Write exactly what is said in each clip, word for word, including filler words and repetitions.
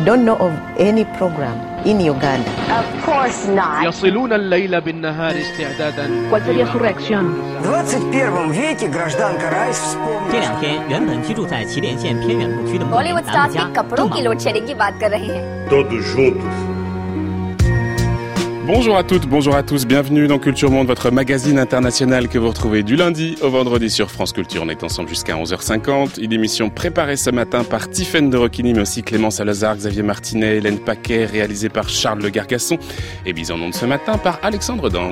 don't know of any program in Uganda. Of course not. يصلون الليل بالنهار استعدادا. ¿Cuál sería su reacción? Bollywood stars के कपड़ों की load shedding की बात कर रहे हैं. Todos juntos. Bonjour à toutes, bonjour à tous, bienvenue dans Culture Monde, votre magazine international que vous retrouvez du lundi au vendredi sur France Culture. On est ensemble jusqu'à onze heures cinquante, une émission préparée ce matin par Tiffaine de Roquigny, mais aussi Clément Salazar, Xavier Martinet, Hélène Paquet, réalisée par Charles Le Gargasson et mise en onde ce matin par Alexandre Dang.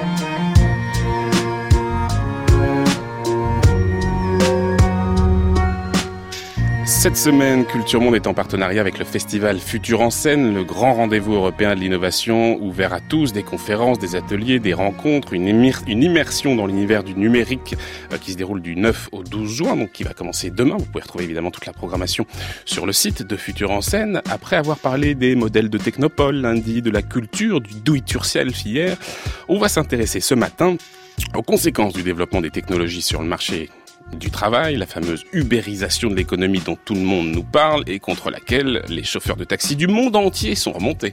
Cette semaine, Culture Monde est en partenariat avec le festival Futur en scène, le grand rendez-vous européen de l'innovation, ouvert à tous, des conférences, des ateliers, des rencontres, une, émir- une immersion dans l'univers du numérique euh, qui se déroule du neuf au douze juin, donc qui va commencer demain. Vous pouvez retrouver évidemment toute la programmation sur le site de Futur en scène. Après avoir parlé des modèles de Technopole lundi, de la culture, du do-it-yourself hier, on va s'intéresser ce matin aux conséquences du développement des technologies sur le marché du travail, la fameuse ubérisation de l'économie dont tout le monde nous parle et contre laquelle les chauffeurs de taxi du monde entier sont remontés.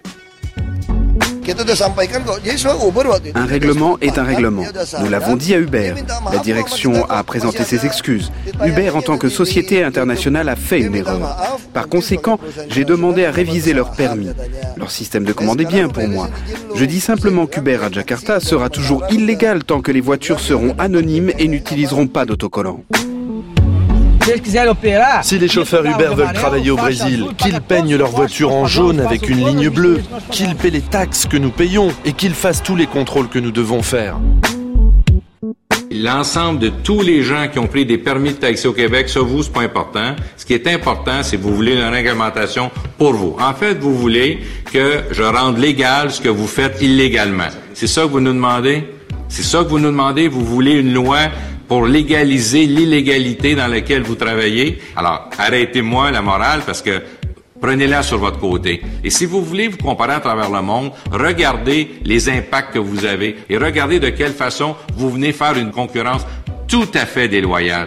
Un règlement est un règlement. Nous l'avons dit à Uber. La direction a présenté ses excuses. Uber, en tant que société internationale, a fait une erreur. Par conséquent, j'ai demandé à réviser leur permis. Leur système de commande est bien pour moi. Je dis simplement qu'Uber à Jakarta sera toujours illégal tant que les voitures seront anonymes et n'utiliseront pas d'autocollants. Si les chauffeurs Uber veulent travailler au Brésil, qu'ils peignent leur voiture en jaune avec une ligne bleue, qu'ils paient les taxes que nous payons et qu'ils fassent tous les contrôles que nous devons faire. L'ensemble de tous les gens qui ont pris des permis de taxi au Québec, ça vous, c'est pas important. Ce qui est important, c'est que vous voulez une réglementation pour vous. En fait, vous voulez que je rende légal ce que vous faites illégalement. C'est ça que vous nous demandez? C'est ça que vous nous demandez? Vous voulez une loi pour légaliser l'illégalité dans laquelle vous travaillez? Alors, arrêtez-moi la morale parce que prenez-la sur votre côté. Et si vous voulez vous comparer à travers le monde, regardez les impacts que vous avez et regardez de quelle façon vous venez faire une concurrence tout à fait déloyale.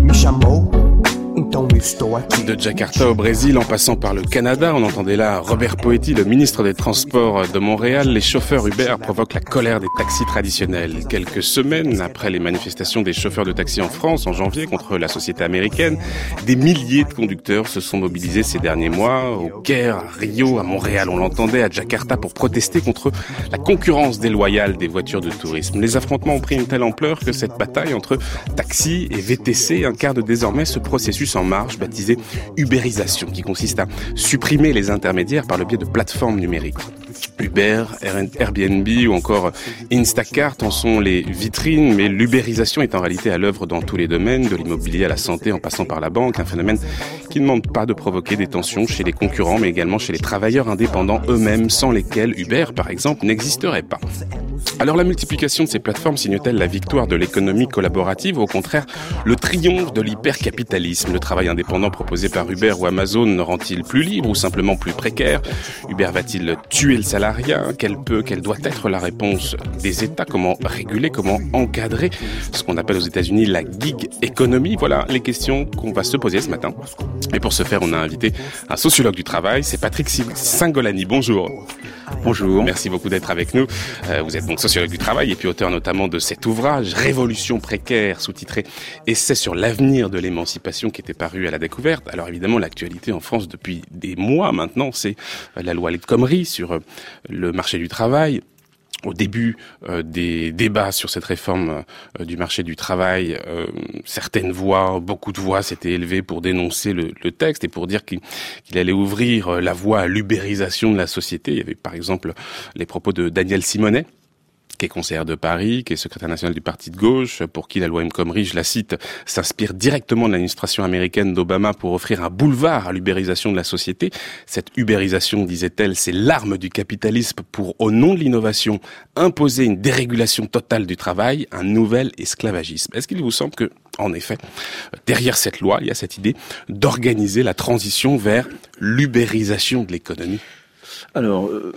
De Jakarta au Brésil, en passant par le Canada, on entendait là Robert Poetti, le ministre des Transports de Montréal. Les chauffeurs Uber provoquent la colère des taxis traditionnels. Quelques semaines après les manifestations des chauffeurs de taxi en France, en janvier, contre la société américaine, des milliers de conducteurs se sont mobilisés ces derniers mois. Au Caire, à Rio, à Montréal, on l'entendait, à Jakarta, pour protester contre la concurrence déloyale des voitures de tourisme. Les affrontements ont pris une telle ampleur que cette bataille entre taxi et V T C incarne désormais ce processus en marche baptisé ubérisation, qui consiste à supprimer les intermédiaires par le biais de plateformes numériques. Uber, Airbnb ou encore Instacart en sont les vitrines, mais l'ubérisation est en réalité à l'œuvre dans tous les domaines, de l'immobilier à la santé en passant par la banque, un phénomène qui ne demande pas de provoquer des tensions chez les concurrents, mais également chez les travailleurs indépendants eux-mêmes, sans lesquels Uber, par exemple, n'existerait pas. Alors la multiplication de ces plateformes signe-t-elle la victoire de l'économie collaborative ou au contraire le triomphe de l'hypercapitalisme? Le travail indépendant proposé par Uber ou Amazon ne rend-il plus libre ou simplement plus précaire? Uber va-t-il tuer le salariat? Quelle peut, quelle doit être la réponse des États? Comment réguler, comment encadrer ce qu'on appelle aux États-Unis la gig economy? Voilà les questions qu'on va se poser ce matin. Et pour ce faire, on a invité un sociologue du travail, c'est Patrick Cingolani. Bonjour. Bonjour. Merci beaucoup d'être avec nous. Euh, vous êtes donc sociologue du travail et puis auteur notamment de cet ouvrage Révolution précaire, sous-titré Essai sur l'avenir de l'émancipation, qui était paru à La Découverte. Alors évidemment, l'actualité en France depuis des mois maintenant, c'est la loi El Khomri sur le marché du travail. Au début euh, des débats sur cette réforme euh, du marché du travail, euh, certaines voix, beaucoup de voix s'étaient élevées pour dénoncer le, le texte et pour dire qu'il, qu'il allait ouvrir euh, la voie à l'ubérisation de la société. Il y avait par exemple les propos de Daniel Simonet, qui est conseillère de Paris, qui est secrétaire national du parti de gauche, pour qui la loi El Khomri, je la cite, s'inspire directement de l'administration américaine d'Obama pour offrir un boulevard à l'ubérisation de la société. Cette ubérisation, disait-elle, c'est l'arme du capitalisme pour, au nom de l'innovation, imposer une dérégulation totale du travail, un nouvel esclavagisme. Est-ce qu'il vous semble que, en effet, derrière cette loi, il y a cette idée d'organiser la transition vers l'ubérisation de l'économie? Alors, euh...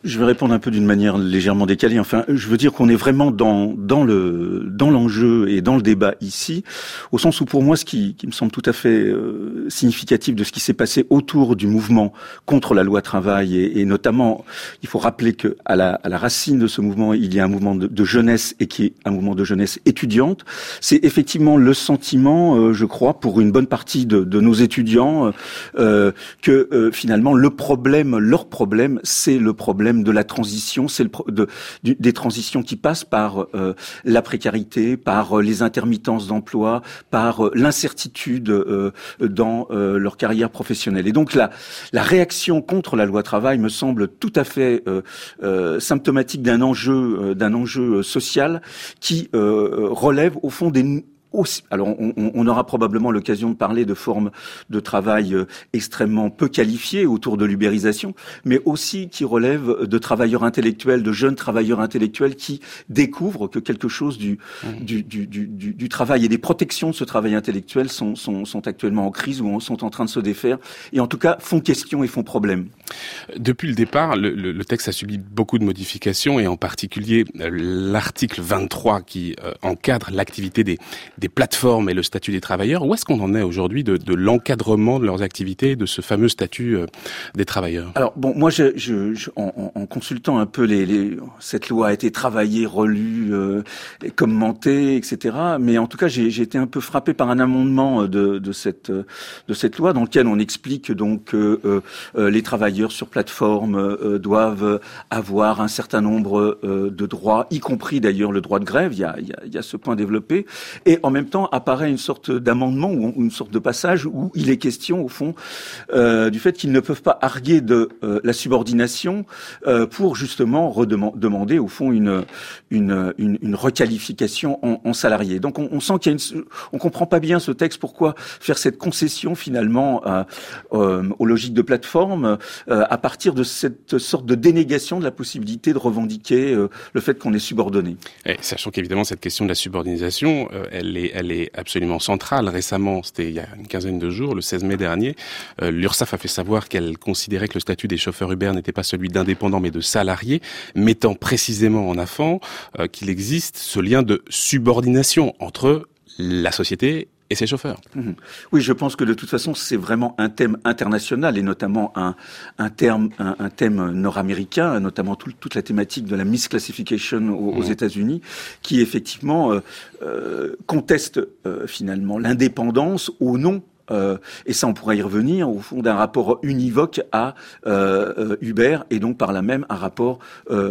Je vais répondre un peu d'une manière légèrement décalée. Enfin, je veux dire qu'on est vraiment dans dans le dans l'enjeu et dans le débat ici, au sens où pour moi, ce qui, qui me semble tout à fait euh, significatif de ce qui s'est passé autour du mouvement contre la loi travail et, et notamment, il faut rappeler que à la à la racine de ce mouvement, il y a un mouvement de, de jeunesse et qui est un mouvement de jeunesse étudiante. C'est effectivement le sentiment, euh, je crois, pour une bonne partie de, de nos étudiants, euh, que euh, finalement le problème, leur problème, c'est le problème de la transition, c'est le pro- de, du, des transitions qui passent par euh, la précarité, par euh, les intermittences d'emploi, par euh, l'incertitude euh, dans euh, leur carrière professionnelle. Et donc la, la réaction contre la loi travail me semble tout à fait euh, euh, symptomatique d'un enjeu, euh, d'un enjeu social qui euh, relève au fond des Aussi, alors, on, on aura probablement l'occasion de parler de formes de travail euh, extrêmement peu qualifiées autour de l'ubérisation, mais aussi qui relèvent de travailleurs intellectuels, de jeunes travailleurs intellectuels qui découvrent que quelque chose du, mmh. du, du, du, du, du travail et des protections de ce travail intellectuel sont, sont, sont actuellement en crise ou sont en train de se défaire, et en tout cas font question et font problème. Depuis le départ, le, le, le texte a subi beaucoup de modifications, et en particulier l'article vingt-trois qui euh, encadre l'activité des, des plateformes et le statut des travailleurs. Où est-ce qu'on en est aujourd'hui de, de l'encadrement de leurs activités, de ce fameux statut euh, des travailleurs? Alors bon, moi, je, je, je, en, en consultant un peu les, les, cette loi a été travaillée, relue, euh, commentée, et cetera. Mais en tout cas, j'ai, j'ai été un peu frappé par un amendement de, de cette de cette loi dans lequel on explique donc que euh, euh, les travailleurs sur plateforme euh, doivent avoir un certain nombre euh, de droits, y compris d'ailleurs le droit de grève. Il y a, il y a, il y a ce point développé. Et en même temps, apparaît une sorte d'amendement ou une sorte de passage où il est question, au fond, euh, du fait qu'ils ne peuvent pas arguer de euh, la subordination euh, pour justement redemand- demander, au fond, une une une, une requalification en, en salarié. Donc, on, on sent qu'il y a une, on comprend pas bien ce texte. Pourquoi faire cette concession finalement euh, euh, aux logiques de plateforme euh, à partir de cette sorte de dénégation de la possibilité de revendiquer euh, le fait qu'on est subordonné. Et sachant qu'évidemment cette question de la subordination, euh, elle est elle est absolument centrale. Récemment, c'était il y a une quinzaine de jours, le seize mai dernier, euh, l'URSSAF a fait savoir qu'elle considérait que le statut des chauffeurs Uber n'était pas celui d'indépendants mais de salariés, mettant précisément en avant euh, qu'il existe ce lien de subordination entre la société et ses chauffeurs. Mmh. Oui, je pense que de toute façon, c'est vraiment un thème international et notamment un, un, terme, un, un thème nord-américain, notamment tout, toute la thématique de la misclassification aux, mmh. aux États-Unis, qui effectivement euh, euh, conteste euh, finalement l'indépendance au nom Euh, et ça, on pourrait y revenir, au fond d'un rapport univoque à euh, euh, Uber, et donc par là même un rapport euh,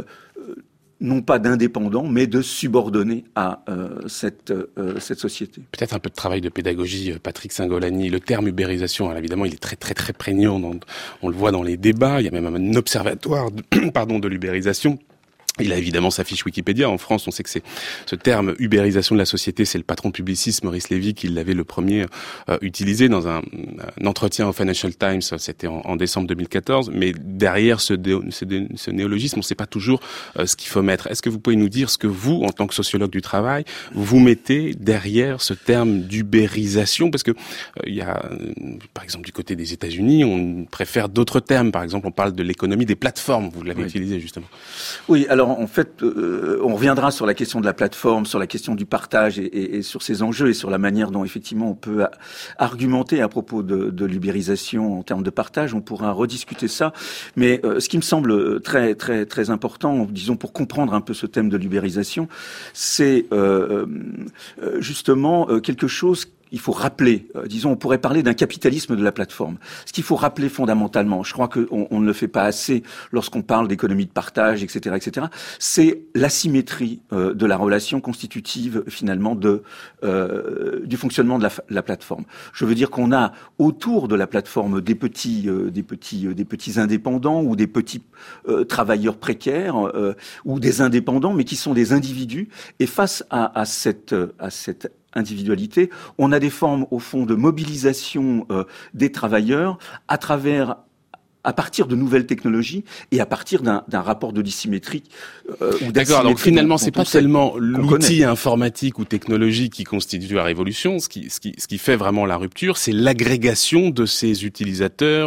non pas d'indépendant, mais de subordonné à euh, cette euh, cette société. Peut-être un peu de travail de pédagogie, Patrick Singolani. Le terme ubérisation, alors évidemment, il est très très très prégnant. Dans, on le voit dans les débats. Il y a même un observatoire, de, pardon, de l'ubérisation. Il a évidemment sa fiche Wikipédia. En France, on sait que c'est ce terme ubérisation de la société, c'est le patron de Publicis, Maurice Lévy, qui l'avait le premier euh, utilisé dans un, un entretien au Financial Times. C'était en, en décembre deux mille quatorze. Mais derrière ce, dé, ce, dé, ce néologisme, on ne sait pas toujours euh, ce qu'il faut mettre. Est-ce que vous pouvez nous dire ce que vous, en tant que sociologue du travail, vous mettez derrière ce terme d'ubérisation? Parce que euh, il y a, euh, par exemple, du côté des États-Unis, on préfère d'autres termes. Par exemple, on parle de l'économie des plateformes. Vous l'avez oui. utilisé justement. Oui, alors. En fait, euh, on reviendra sur la question de la plateforme, sur la question du partage et, et, et sur ces enjeux et sur la manière dont effectivement on peut a, argumenter à propos de, de l'ubérisation en termes de partage. On pourra rediscuter ça. Mais euh, ce qui me semble très très très important, disons pour comprendre un peu ce thème de l'ubérisation, c'est euh, euh, justement euh, quelque chose. Il faut rappeler, euh, disons, on pourrait parler d'un capitalisme de la plateforme. Ce qu'il faut rappeler fondamentalement, je crois qu'on on ne le fait pas assez lorsqu'on parle d'économie de partage, et cetera, et cetera, c'est l'asymétrie euh, de la relation constitutive finalement de euh, du fonctionnement de la, la plateforme. Je veux dire qu'on a autour de la plateforme des petits, euh, des petits, euh, des petits indépendants ou des petits euh, travailleurs précaires euh, ou des indépendants, mais qui sont des individus. Et face à, à cette, à cette individualité, on a des formes au fond de mobilisation euh, des travailleurs à travers à partir de nouvelles technologies et à partir d'un, d'un rapport de dissymétrie euh, ou D'accord, donc finalement, c'est pas tellement l'outil informatique ou technologique qui constitue la révolution. Ce qui, ce qui, ce qui fait vraiment la rupture, c'est l'agrégation de ces utilisateurs qu'on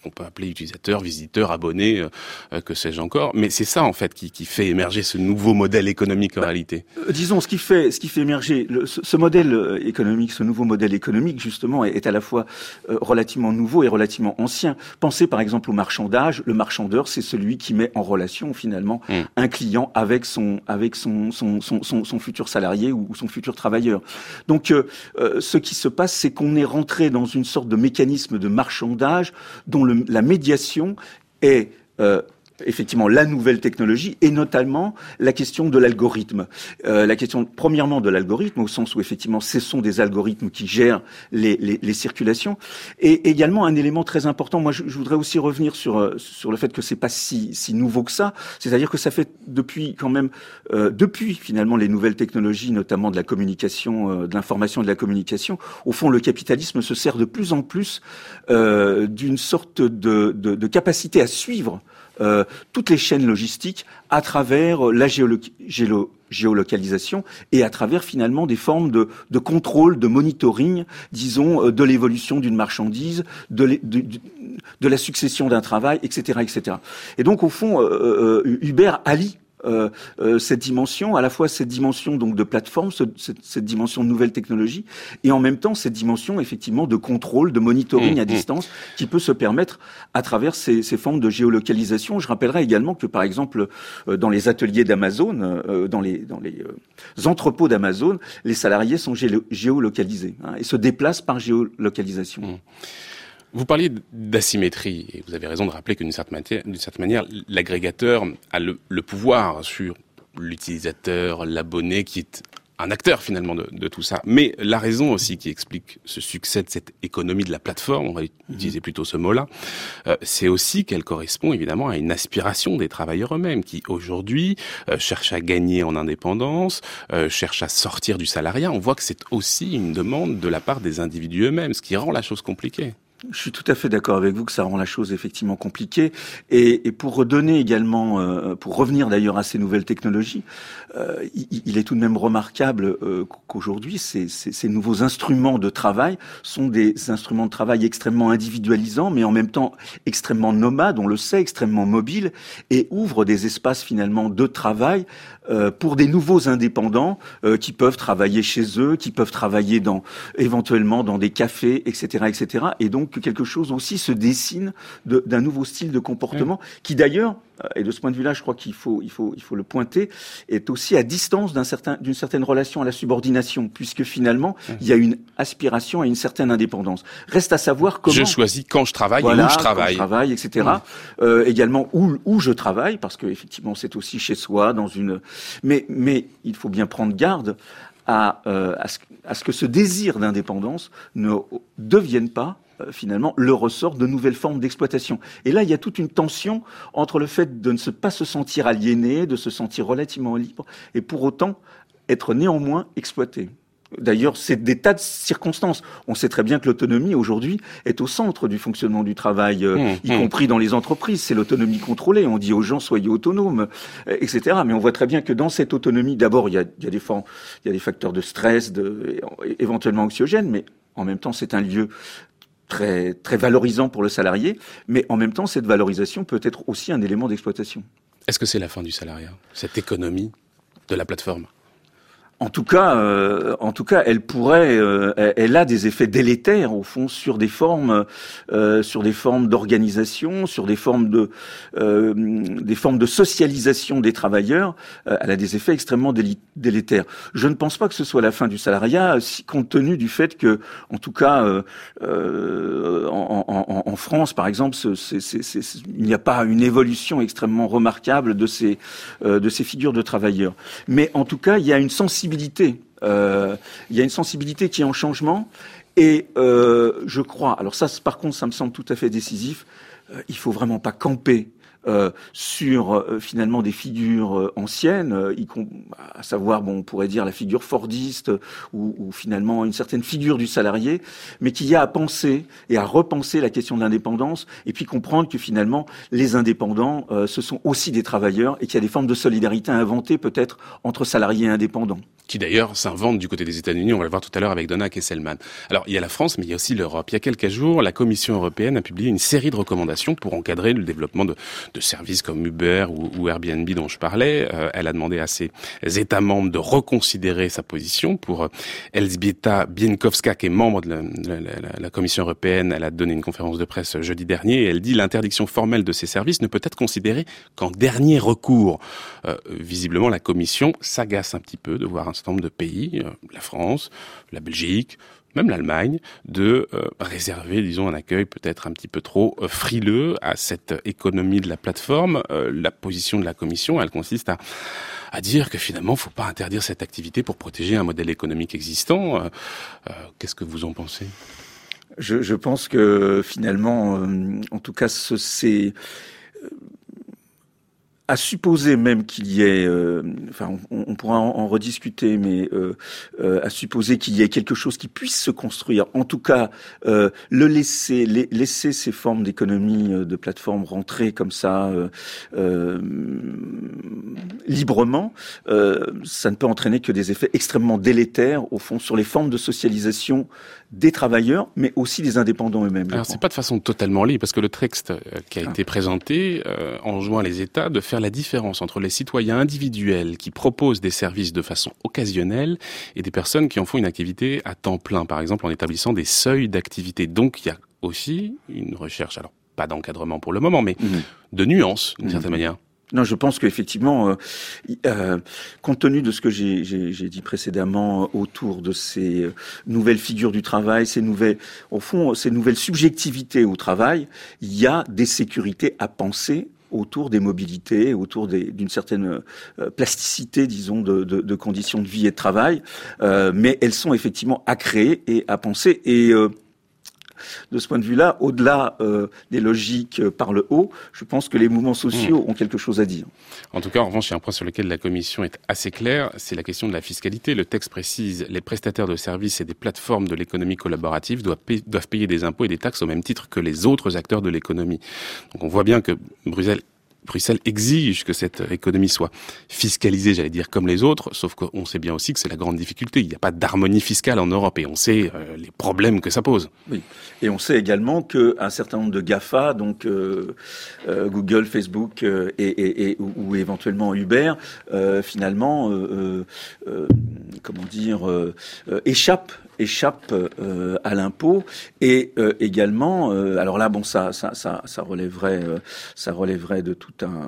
qu'on peut appeler utilisateurs, visiteurs, abonnés, euh, que sais-je encore. Mais c'est ça, en fait, qui, qui fait émerger ce nouveau modèle économique en bah, réalité. Euh, disons, ce qui fait, ce qui fait émerger le, ce, ce modèle économique, ce nouveau modèle économique, justement, est, est à la fois euh, relativement nouveau et relativement ancien. Pensez par exemple au marchandage. Le marchandeur, c'est celui qui met en relation finalement mmh. un client avec son avec son son son, son, son futur salarié ou, ou son futur travailleur. Donc, euh, euh, ce qui se passe, c'est qu'on est rentré dans une sorte de mécanisme de marchandage dont le, la médiation est euh, effectivement la nouvelle technologie et notamment la question de l'algorithme. Euh, la question premièrement de l'algorithme au sens où effectivement ce sont des algorithmes qui gèrent les, les, les circulations et également un élément très important. Moi, je, je voudrais aussi revenir sur sur le fait que c'est pas si si nouveau que ça. C'est-à-dire que ça fait depuis quand même euh, depuis finalement les nouvelles technologies, notamment de la communication, euh, de l'information et de la communication. Au fond, le capitalisme se sert de plus en plus euh, d'une sorte de, de, de capacité à suivre Euh, toutes les chaînes logistiques à travers la géolo- géolo- géolocalisation et à travers finalement des formes de, de contrôle, de monitoring, disons, euh, de l'évolution d'une marchandise, de, de, de, de la succession d'un travail, et cetera, et cetera. Et donc au fond, euh, euh, Uber allie Euh, euh, cette dimension, à la fois cette dimension donc de plateforme, ce, cette, cette dimension de nouvelle technologie, et en même temps cette dimension effectivement de contrôle, de monitoring mmh, à distance, mmh. qui peut se permettre à travers ces, ces formes de géolocalisation. Je rappellerai également que par exemple euh, dans les ateliers d'Amazon, euh, dans les dans les euh, entrepôts d'Amazon, les salariés sont géo- géolocalisés hein, et se déplacent par géolocalisation. Mmh. Vous parliez d'asymétrie, et vous avez raison de rappeler que d'une certaine manière, d'une certaine manière l'agrégateur a le, le pouvoir sur l'utilisateur, l'abonné, qui est un acteur finalement de, de tout ça. Mais la raison aussi qui explique ce succès de cette économie de la plateforme, on va utiliser plutôt ce mot-là, euh, c'est aussi qu'elle correspond évidemment à une aspiration des travailleurs eux-mêmes qui aujourd'hui euh, cherchent à gagner en indépendance, euh, cherchent à sortir du salariat. On voit que c'est aussi une demande de la part des individus eux-mêmes, ce qui rend la chose compliquée. Je suis tout à fait d'accord avec vous que ça rend la chose effectivement compliquée. Et, et pour redonner également, euh, pour revenir d'ailleurs à ces nouvelles technologies, euh, il, il est tout de même remarquable euh, qu'aujourd'hui, ces, ces, ces nouveaux instruments de travail sont des instruments de travail extrêmement individualisants, mais en même temps extrêmement nomades, on le sait, extrêmement mobiles, et ouvrent des espaces finalement de travail euh, pour des nouveaux indépendants euh, qui peuvent travailler chez eux, qui peuvent travailler dans éventuellement dans des cafés, et cetera, et cetera. Et donc que quelque chose aussi se dessine de, d'un nouveau style de comportement mmh. qui d'ailleurs, et de ce point de vue-là, je crois qu'il faut, il faut, il faut le pointer, est aussi à distance d'un certain, d'une certaine relation à la subordination, puisque finalement, mmh. il y a une aspiration à une certaine indépendance. Reste à savoir comment... Je choisis quand je travaille voilà, et où je travaille. Quand je travaille, et cetera. Mmh. Euh, également où, où je travaille, parce que effectivement, c'est aussi chez soi, dans une... Mais, mais il faut bien prendre garde à, euh, à, ce, à ce que ce désir d'indépendance ne devienne pas finalement le ressort de nouvelles formes d'exploitation. Et là, il y a toute une tension entre le fait de ne se, pas se sentir aliéné, de se sentir relativement libre, et pour autant être néanmoins exploité. D'ailleurs, c'est des tas de circonstances. On sait très bien que l'autonomie, aujourd'hui, est au centre du fonctionnement du travail, euh, mmh, y mmh. compris dans les entreprises. C'est l'autonomie contrôlée. On dit aux gens, soyez autonomes, euh, et cetera. Mais on voit très bien que dans cette autonomie, d'abord, il y a, il y a des formes, il y a des facteurs de stress, de, éventuellement anxiogènes, mais en même temps, c'est un lieu très, très valorisant pour le salarié. Mais en même temps, cette valorisation peut être aussi un élément d'exploitation. Est-ce que c'est la fin du salariat, cette économie de la plateforme ? En tout cas, euh, en tout cas, elle pourrait, euh, elle a des effets délétères au fond sur des formes, euh, sur des formes d'organisation, sur des formes de, euh, des formes de socialisation des travailleurs. Euh, elle a des effets extrêmement déli- délétères. Je ne pense pas que ce soit la fin du salariat, si, compte tenu du fait que, en tout cas, euh, euh, en, en, en France, par exemple, c'est, c'est, c'est, c'est, il n'y a pas une évolution extrêmement remarquable de ces, euh, de ces figures de travailleurs. Mais en tout cas, il y a une sensibilité. Euh, il y a une sensibilité qui est en changement et euh, je crois, alors ça par contre ça me semble tout à fait décisif, euh, il faut vraiment pas camper euh, sur euh, finalement des figures euh, anciennes, euh, y com- à savoir, bon, on pourrait dire la figure fordiste ou, ou finalement une certaine figure du salarié, mais qu'il y a à penser et à repenser la question de l'indépendance, et puis comprendre que finalement les indépendants, euh, ce sont aussi des travailleurs et qu'il y a des formes de solidarité à inventer peut-être entre salariés et indépendants. Qui d'ailleurs s'invente du côté des États-Unis, on va le voir tout à l'heure avec Donna Kesselman. Alors il y a la France, mais il y a aussi l'Europe. Il y a quelques jours, la Commission européenne a publié une série de recommandations pour encadrer le développement de, de services comme Uber ou, ou Airbnb dont je parlais. Euh, elle a demandé à ses États membres de reconsidérer sa position. Pour Elżbieta Bieńkowska, qui est membre de la, la, la, la Commission européenne, elle a donné une conférence de presse jeudi dernier et elle dit l'interdiction formelle de ces services ne peut être considérée qu'en dernier recours. Euh, visiblement, la Commission s'agace un petit peu de voir un certain nombre de pays, euh, la France, la Belgique, même l'Allemagne, de euh, réserver, disons, un accueil peut-être un petit peu trop euh, frileux à cette économie de la plateforme. Euh, la position de la Commission, elle consiste à, à dire que finalement, il ne faut pas interdire cette activité pour protéger un modèle économique existant. Euh, euh, qu'est-ce que vous en pensez ? Je, je pense que finalement, euh, en tout cas, ce, c'est... Euh, à supposer même qu'il y ait, euh, enfin, on, on pourra en, en rediscuter, mais euh, euh, à supposer qu'il y ait quelque chose qui puisse se construire. En tout cas, euh, le laisser, les, laisser ces formes d'économie euh, de plateforme rentrer comme ça euh, euh, librement, euh, ça ne peut entraîner que des effets extrêmement délétères au fond sur les formes de socialisation des travailleurs, mais aussi des indépendants eux-mêmes. Alors c'est pas de façon totalement libre, parce que le texte euh, qui a ah. été présenté euh, enjoint les États de faire la différence entre les citoyens individuels qui proposent des services de façon occasionnelle et des personnes qui en font une activité à temps plein, par exemple en établissant des seuils d'activité. Donc il y a aussi une recherche, alors pas d'encadrement pour le moment, mais mmh. de nuances d'une mmh. certaine manière. Non, je pense qu'effectivement, euh, euh, compte tenu de ce que j'ai, j'ai, j'ai dit précédemment autour de ces nouvelles figures du travail, ces nouvelles, au fond, ces nouvelles subjectivités au travail, il y a des sécurités à penser autour des mobilités, autour des, d'une certaine euh, plasticité, disons, de, de, de conditions de vie et de travail, euh, mais elles sont effectivement à créer et à penser. Et euh, de ce point de vue-là, au-delà euh, des logiques euh, par le haut, je pense que les mouvements sociaux mmh. ont quelque chose à dire. En tout cas, en revanche, il y a un point sur lequel la Commission est assez claire, c'est la question de la fiscalité. Le texte précise les prestataires de services et des plateformes de l'économie collaborative doivent payer, doivent payer des impôts et des taxes au même titre que les autres acteurs de l'économie. Donc on voit bien que Bruxelles Bruxelles exige que cette économie soit fiscalisée, j'allais dire, comme les autres, sauf qu'on sait bien aussi que c'est la grande difficulté. Il n'y a pas d'harmonie fiscale en Europe et on sait euh, les problèmes que ça pose. Oui, et on sait également qu'un certain nombre de GAFA, donc euh, euh, Google, Facebook euh, et, et, et ou, ou éventuellement Uber, euh, finalement, euh, euh, comment dire, euh, euh, échappent échappe euh, à l'impôt et euh, également euh, alors là bon ça ça ça ça relèverait euh, ça relèverait de tout un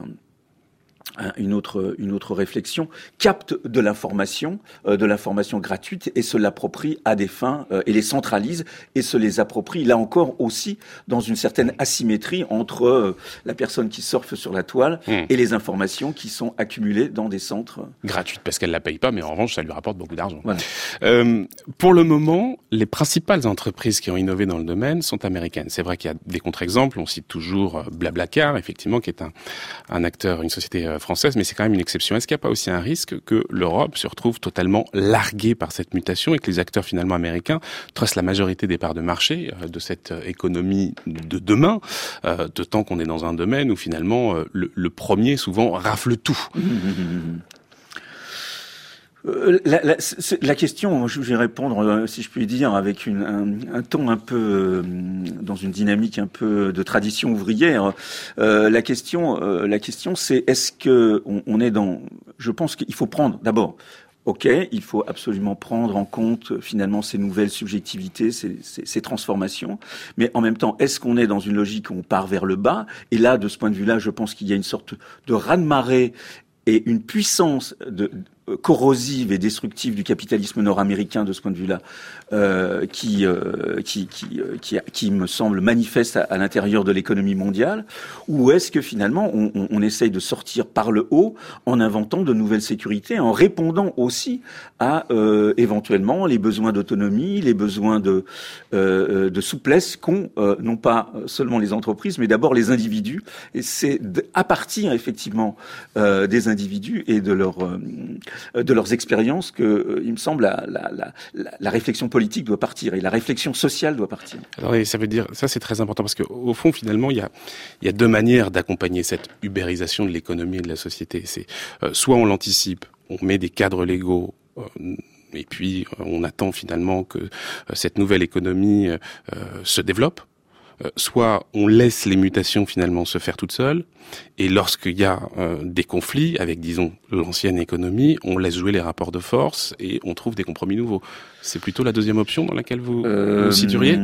une autre une autre réflexion, capte de l'information euh, de l'information gratuite et se l'approprie à des fins euh, et les centralise et se les approprie là encore aussi dans une certaine asymétrie entre euh, la personne qui surfe sur la toile mmh. et les informations qui sont accumulées dans des centres gratuites parce qu'elle la paye pas, mais en revanche ça lui rapporte beaucoup d'argent. Voilà. Euh, pour le moment, les principales entreprises qui ont innové dans le domaine sont américaines. C'est vrai qu'il y a des contre-exemples, on cite toujours Blablacar effectivement qui est un un acteur, une société euh, française, mais c'est quand même une exception. Est-ce qu'il n'y a pas aussi un risque que l'Europe se retrouve totalement larguée par cette mutation et que les acteurs finalement américains tracent la majorité des parts de marché euh, de cette euh, économie de demain, euh, de temps qu'on est dans un domaine où finalement euh, le, le premier souvent rafle tout. Euh, la, la, la question, je vais répondre, euh, si je puis dire, avec une, un, un ton un peu euh, dans une dynamique un peu de tradition ouvrière. Euh, la question, euh, la question, c'est est-ce que on, on est dans. Je pense qu'il faut prendre d'abord. Ok, il faut absolument prendre en compte finalement ces nouvelles subjectivités, ces, ces, ces transformations. Mais en même temps, est-ce qu'on est dans une logique où on part vers le bas ? Et là, de ce point de vue-là, je pense qu'il y a une sorte de raz-de-marée et une puissance de corrosive et destructive du capitalisme nord-américain de ce point de vue-là, euh, qui, euh, qui, qui, qui, qui me semble manifeste à, à l'intérieur de l'économie mondiale, ou est-ce que finalement on, on, on essaye de sortir par le haut en inventant de nouvelles sécurités, en répondant aussi à euh, éventuellement les besoins d'autonomie, les besoins de, euh, de souplesse qu'ont euh, non pas seulement les entreprises, mais d'abord les individus. Et c'est à partir effectivement euh, des individus et de leur euh, de leurs expériences que, euh, il me semble, la, la, la, la réflexion politique doit partir et la réflexion sociale doit partir. Alors, et ça veut dire, ça c'est très important parce que au fond, finalement, il y a il y a deux manières d'accompagner cette ubérisation de l'économie et de la société. C'est euh, soit on l'anticipe, on met des cadres légaux. Euh, et puis euh, on attend finalement que euh, cette nouvelle économie euh, se développe. Euh, soit on laisse les mutations finalement se faire toutes seules, et lorsqu'il y a euh, des conflits avec, disons, l'ancienne économie, on laisse jouer les rapports de force et on trouve des compromis nouveaux. C'est plutôt la deuxième option dans laquelle vous euh, vous situeriez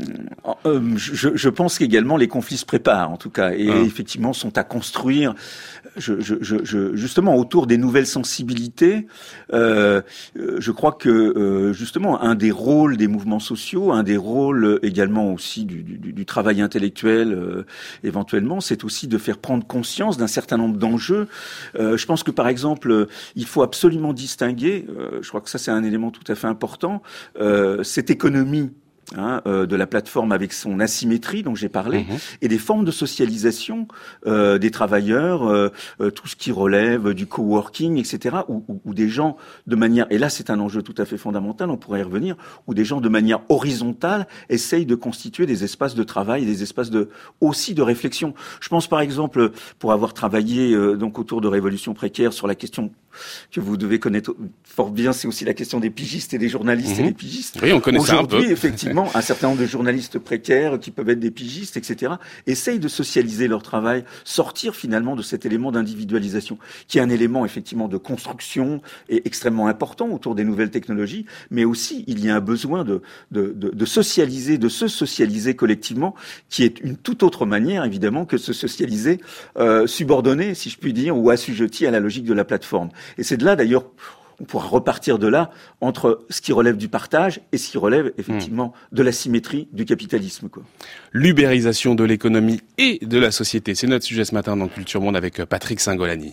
euh, je, je pense qu'également les conflits se préparent, en tout cas, et ah. effectivement sont à construire, je, je, je, justement, autour des nouvelles sensibilités. Euh, je crois que, euh, justement, un des rôles des mouvements sociaux, un des rôles également aussi du, du, du travail intellectuel, euh, éventuellement, c'est aussi de faire prendre conscience d'un certain nombre d'enjeux. Euh, je pense que, par exemple, il faut absolument distinguer, euh, je crois que ça c'est un élément tout à fait important, Euh, cette économie hein, euh, de la plateforme avec son asymétrie dont j'ai parlé, mmh. et des formes de socialisation euh, des travailleurs, euh, euh, tout ce qui relève du coworking, et cetera, où, où, où des gens de manière, et là c'est un enjeu tout à fait fondamental, on pourrait y revenir, où des gens de manière horizontale essayent de constituer des espaces de travail, des espaces de aussi de réflexion. Je pense par exemple, pour avoir travaillé euh, donc autour de Révolution précaire sur la question que vous devez connaître fort bien, c'est aussi la question des pigistes et des journalistes mmh. et des pigistes. Oui, on connaît ça un peu. Aujourd'hui, effectivement, un certain nombre de journalistes précaires qui peuvent être des pigistes, et cetera, essayent de socialiser leur travail, sortir finalement de cet élément d'individualisation, qui est un élément effectivement de construction et extrêmement important autour des nouvelles technologies, mais aussi il y a un besoin de, de, de, de socialiser, de se socialiser collectivement, qui est une toute autre manière, évidemment, que se socialiser euh, subordonné, si je puis dire, ou assujetti à la logique de la plateforme. Et c'est de là, d'ailleurs, on pourra repartir de là entre ce qui relève du partage et ce qui relève effectivement mmh. de la symétrie du capitalisme, quoi. L'ubérisation de l'économie et de la société, c'est notre sujet ce matin dans Culture Monde avec Patrick Singolani.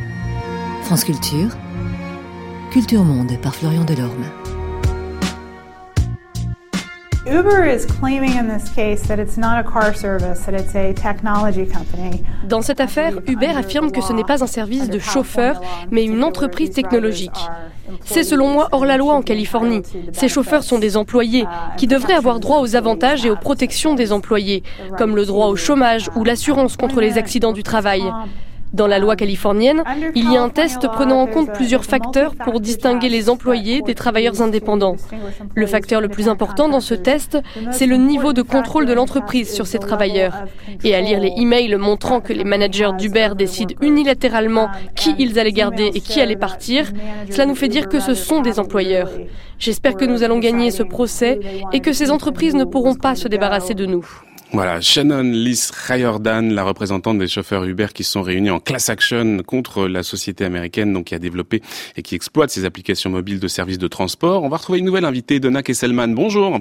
France Culture, Culture Monde par Florian Delorme. Uber is claiming in this case that it's not a car service, that it's a technology company. Dans cette affaire, Uber affirme que ce n'est pas un service de chauffeur, mais une entreprise technologique. C'est selon moi hors la loi en Californie. Ces chauffeurs sont des employés qui devraient avoir droit aux avantages et aux protections des employés, comme le droit au chômage ou l'assurance contre les accidents du travail. Dans la loi californienne, il y a un test prenant en compte plusieurs facteurs pour distinguer les employés des travailleurs indépendants. Le facteur le plus important dans ce test, c'est le niveau de contrôle de l'entreprise sur ses travailleurs. Et à lire les emails montrant que les managers d'Uber décident unilatéralement qui ils allaient garder et qui allait partir, cela nous fait dire que ce sont des employeurs. J'espère que nous allons gagner ce procès et que ces entreprises ne pourront pas se débarrasser de nous. Voilà, Shannon Liss Riordan, la représentante des chauffeurs Uber qui se sont réunis en class action contre la société américaine donc qui a développé et qui exploite ces applications mobiles de services de transport. On va retrouver une nouvelle invitée, Donna Kesselman. Bonjour.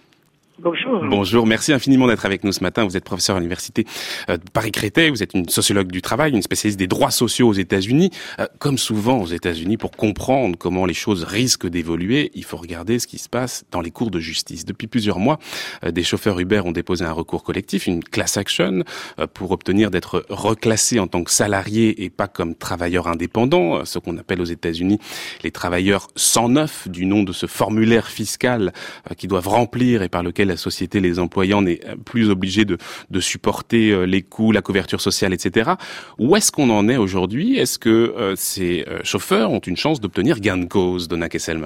Bonjour. Bonjour, merci infiniment d'être avec nous ce matin. Vous êtes professeur à l'université de Paris-Créteil, vous êtes une sociologue du travail, une spécialiste des droits sociaux aux États-Unis. Comme souvent aux États-Unis, pour comprendre comment les choses risquent d'évoluer, il faut regarder ce qui se passe dans les cours de justice. Depuis plusieurs mois, des chauffeurs Uber ont déposé un recours collectif, une class action, pour obtenir d'être reclassés en tant que salariés et pas comme travailleurs indépendants, ce qu'on appelle aux États-Unis les travailleurs cent neuf, du nom de ce formulaire fiscal qu'ils doivent remplir et par lequel la société, les employants, n'est plus obligés de, de supporter les coûts, la couverture sociale, et cetera. Où est-ce qu'on en est aujourd'hui ? Est-ce que euh, ces euh, chauffeurs ont une chance d'obtenir gain de cause, Donna Kesselman ?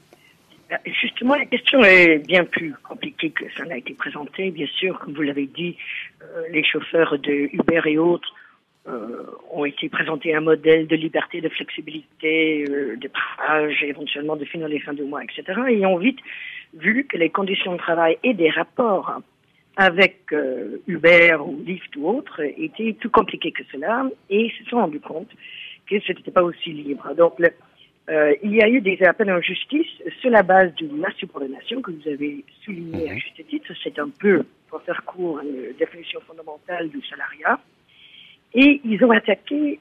Justement, la question est bien plus compliquée que ça n'a été présenté. Bien sûr, comme vous l'avez dit, euh, les chauffeurs de Uber et autres euh, ont été présentés un modèle de liberté, de flexibilité, euh, de partage, éventuellement de finir les fins de mois, et cetera. Et ont vite vu que les conditions de travail et des rapports avec euh, Uber ou Lyft ou autres étaient plus compliqués que cela et se sont rendus compte que ce n'était pas aussi libre. Donc, le, euh, il y a eu des appels en justice sur la base de la subordination que vous avez souligné à juste titre. C'est un peu, pour faire court, une définition fondamentale du salariat. Et ils ont attaqué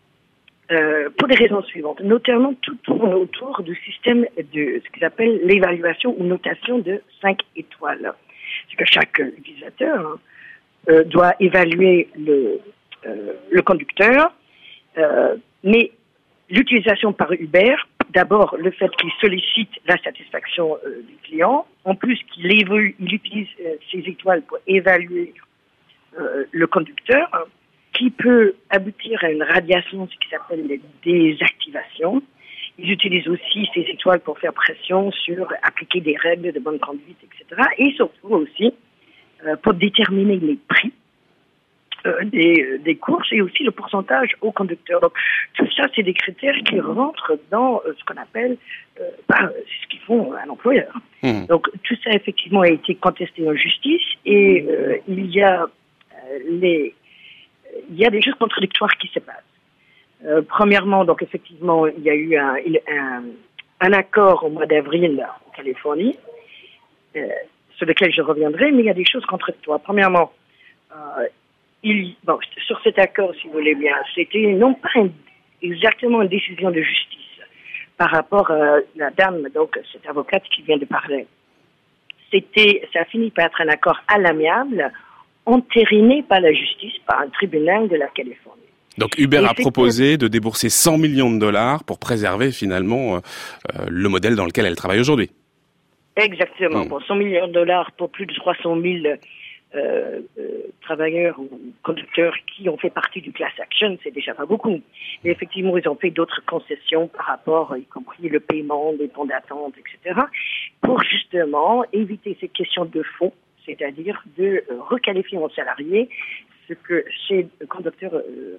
euh, pour des raisons suivantes, notamment tout tourne autour du système de ce qu'ils appellent l'évaluation ou notation de cinq étoiles. C'est que chaque utilisateur hein, euh, doit évaluer le, euh, le conducteur, euh, mais l'utilisation par Uber, d'abord le fait qu'il sollicite la satisfaction euh, du client, en plus qu'il évolue, il utilise euh, ces étoiles pour évaluer euh, le conducteur, hein, qui peut aboutir à une radiation, ce qui s'appelle les désactivations. Ils utilisent aussi ces étoiles pour faire pression sur appliquer des règles de bonne conduite, et cetera. Et surtout aussi euh, pour déterminer les prix euh, des, des courses et aussi le pourcentage au conducteur. Donc tout ça, c'est des critères qui rentrent dans euh, ce qu'on appelle, euh, bah, c'est ce qu'ils font à l'employeur. Mmh. Donc tout ça effectivement a été contesté en justice et euh, il y a euh, les il y a des choses contradictoires qui se passent. Euh, premièrement, donc effectivement, il y a eu un, un, un accord au mois d'avril en Californie, euh, sur lequel je reviendrai, mais il y a des choses contradictoires. Premièrement, euh, il, bon, sur cet accord, si vous voulez bien, c'était non pas une, exactement une décision de justice par rapport à la dame, donc cette avocate qui vient de parler. C'était, ça a fini par être un accord à l'amiable, entériné par la justice, par un tribunal de la Californie. Donc Uber a proposé de débourser cent millions de dollars pour préserver finalement euh, le modèle dans lequel elle travaille aujourd'hui. Exactement. Mmh. Bon, cent millions de dollars pour plus de trois cent mille euh, euh, travailleurs ou conducteurs qui ont fait partie du class action, c'est déjà pas beaucoup. Et effectivement, ils ont fait d'autres concessions par rapport, y compris le paiement des bons d'attente, et cetera, pour justement éviter ces questions de fond, c'est-à-dire de euh, requalifier en salarié ce que ces conducteurs euh,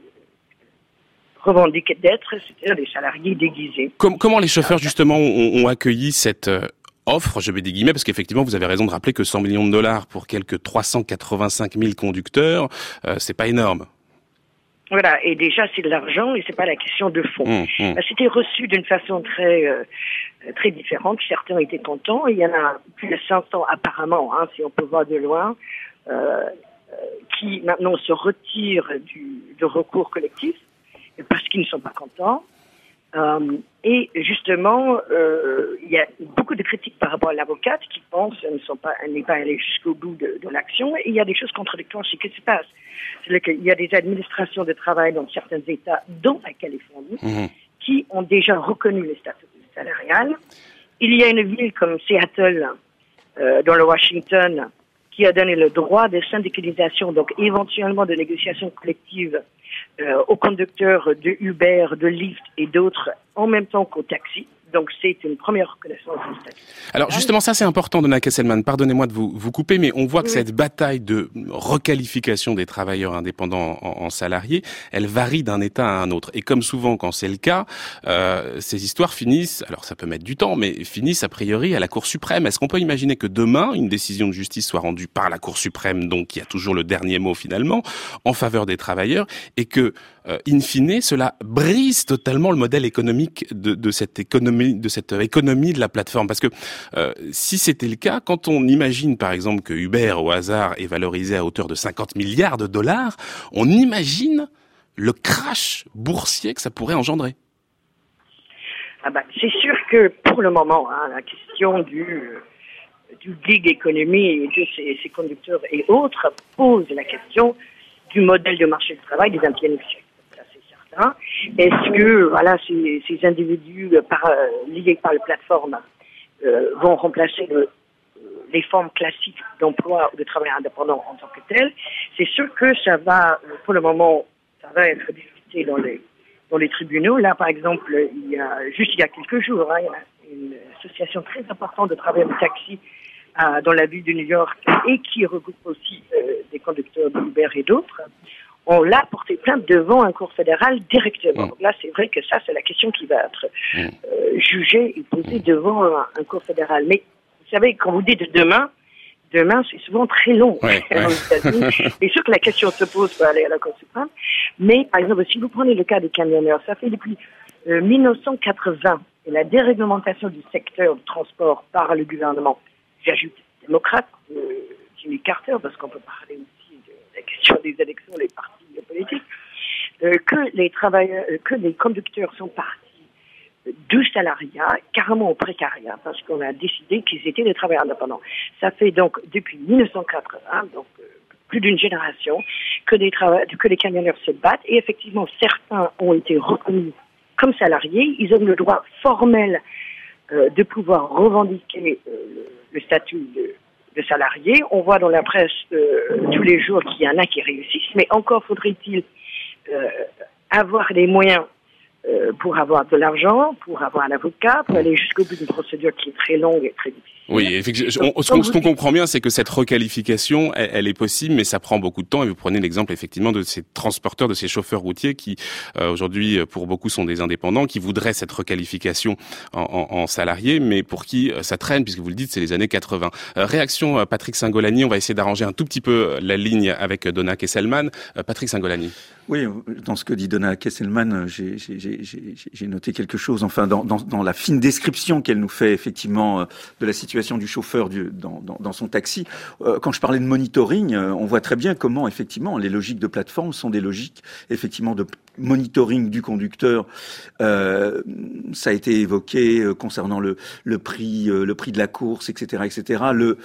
revendiquent d'être, c'est-à-dire des salariés déguisés. Com- comment les chauffeurs, justement, ont, ont accueilli cette euh, offre, je mets des guillemets, parce qu'effectivement, vous avez raison de rappeler que cent millions de dollars pour quelques trois cent quatre-vingt-cinq mille conducteurs, euh, c'est pas énorme. Voilà, et déjà, c'est de l'argent et c'est pas la question de fond. Mmh, mmh. C'était reçu d'une façon très... Euh, très différentes. Certains étaient contents. Il y en a plus de cinq cents apparemment, hein, si on peut voir de loin, euh, euh, qui maintenant se retirent du, du recours collectif parce qu'ils ne sont pas contents. Euh, et justement, euh, il y a beaucoup de critiques par rapport à l'avocate qui pense qu'elle ne sont pas, elle n'est pas allée jusqu'au bout de, de l'action. Et il y a des choses contradictoires sur ce qui se passe. C'est-à-dire qu'il y a des administrations de travail dans certains États, dont la Californie, mmh. qui ont déjà reconnu les statuts salarial. Il y a une ville comme Seattle, euh, dans le Washington, qui a donné le droit de syndicalisation, donc éventuellement de négociation collective euh, aux conducteurs de Uber, de Lyft et d'autres, en même temps qu'aux taxis. Donc c'est une première reconnaissance du statut. Alors justement, ça c'est important, Donna Kesselman. Pardonnez-moi de vous, vous couper, mais on voit que oui. cette bataille de requalification des travailleurs indépendants en, en salariés, elle varie d'un État à un autre. Et comme souvent quand c'est le cas, euh, ces histoires finissent, alors ça peut mettre du temps, mais finissent a priori à la Cour suprême. Est-ce qu'on peut imaginer que demain, une décision de justice soit rendue par la Cour suprême, donc qui a toujours le dernier mot finalement, en faveur des travailleurs, et que, euh, in fine, cela brise totalement le modèle économique de, de cette économie de cette économie de la plateforme, parce que euh, si c'était le cas, quand on imagine par exemple que Uber au hasard est valorisé à hauteur de cinquante milliards de dollars, on imagine le crash boursier que ça pourrait engendrer. Ah bah, c'est sûr que pour le moment, hein, la question du, du gig économie et de ces, ces conducteurs et autres pose la question du modèle de marché du travail des vingtième siècle. Est-ce que voilà ces, ces individus par, euh, liés par les plateformes euh, vont remplacer le, les formes classiques d'emploi ou de travail indépendant en tant que telles? C'est sûr que ça va, pour le moment, ça va être discuté dans les dans les tribunaux. Là, par exemple, il y a juste il y a quelques jours, hein, il y a une association très importante de travailleurs de taxi euh, dans la ville de New York et qui regroupe aussi euh, des conducteurs d'Uber et d'autres. On l'a porté plainte devant un cours fédéral directement. Mmh. Donc là, c'est vrai que ça, c'est la question qui va être euh, jugée et posée mmh. devant un, un cours fédéral. Mais vous savez, quand vous dites demain, demain, c'est souvent très long ouais, aux ouais. États-Unis. C'est sûr que la question se pose pour aller à la Cour suprême. Mais par exemple, si vous prenez le cas des camionneurs, ça fait depuis euh, mille neuf cent quatre-vingts et la déréglementation du secteur du transport par le gouvernement, j'ajoute démocrate, euh, Jimmy Carter, parce qu'on peut parler aussi de la question des élections, les partis politiques, euh, que les travailleurs, euh, que les conducteurs sont partis du salariat carrément au précariat, parce qu'on a décidé qu'ils étaient des travailleurs indépendants. Ça fait donc depuis dix-neuf cent quatre-vingts, donc euh, plus d'une génération, que les, trava- que les camionneurs se battent, et effectivement certains ont été reconnus comme salariés. Ils ont le droit formel euh, de pouvoir revendiquer euh, le, le statut de, de salarié. On voit dans la presse euh, tous les jours qu'il y en a qui réussissent, mais encore faudrait-il euh, avoir les moyens euh, pour avoir de l'argent, pour avoir un avocat, pour aller jusqu'au bout d'une procédure qui est très longue et très difficile. Oui, effectivement. On, ce qu'on, ce qu'on comprend bien, c'est que cette requalification, elle, elle est possible, mais ça prend beaucoup de temps. Et vous prenez l'exemple effectivement de ces transporteurs, de ces chauffeurs routiers qui, euh, aujourd'hui, pour beaucoup, sont des indépendants, qui voudraient cette requalification en, en, en salarié, mais pour qui euh, ça traîne, puisque vous le dites, c'est les années quatre-vingts. Euh, réaction, euh, Patrick Singolani. On va essayer d'arranger un tout petit peu la ligne avec Donna Kesselman. Euh, Patrick Singolani. Oui, dans ce que dit Donna Kesselman, j'ai, j'ai, j'ai, j'ai noté quelque chose. Enfin, dans, dans, dans la fine description qu'elle nous fait effectivement de la situation du chauffeur du, dans, dans, dans son taxi. Euh, quand je parlais de monitoring, euh, on voit très bien comment effectivement les logiques de plateforme sont des logiques effectivement de monitoring du conducteur. Euh, ça a été évoqué euh, concernant le, le prix, euh, le prix de la course, et cetera, et cetera. Le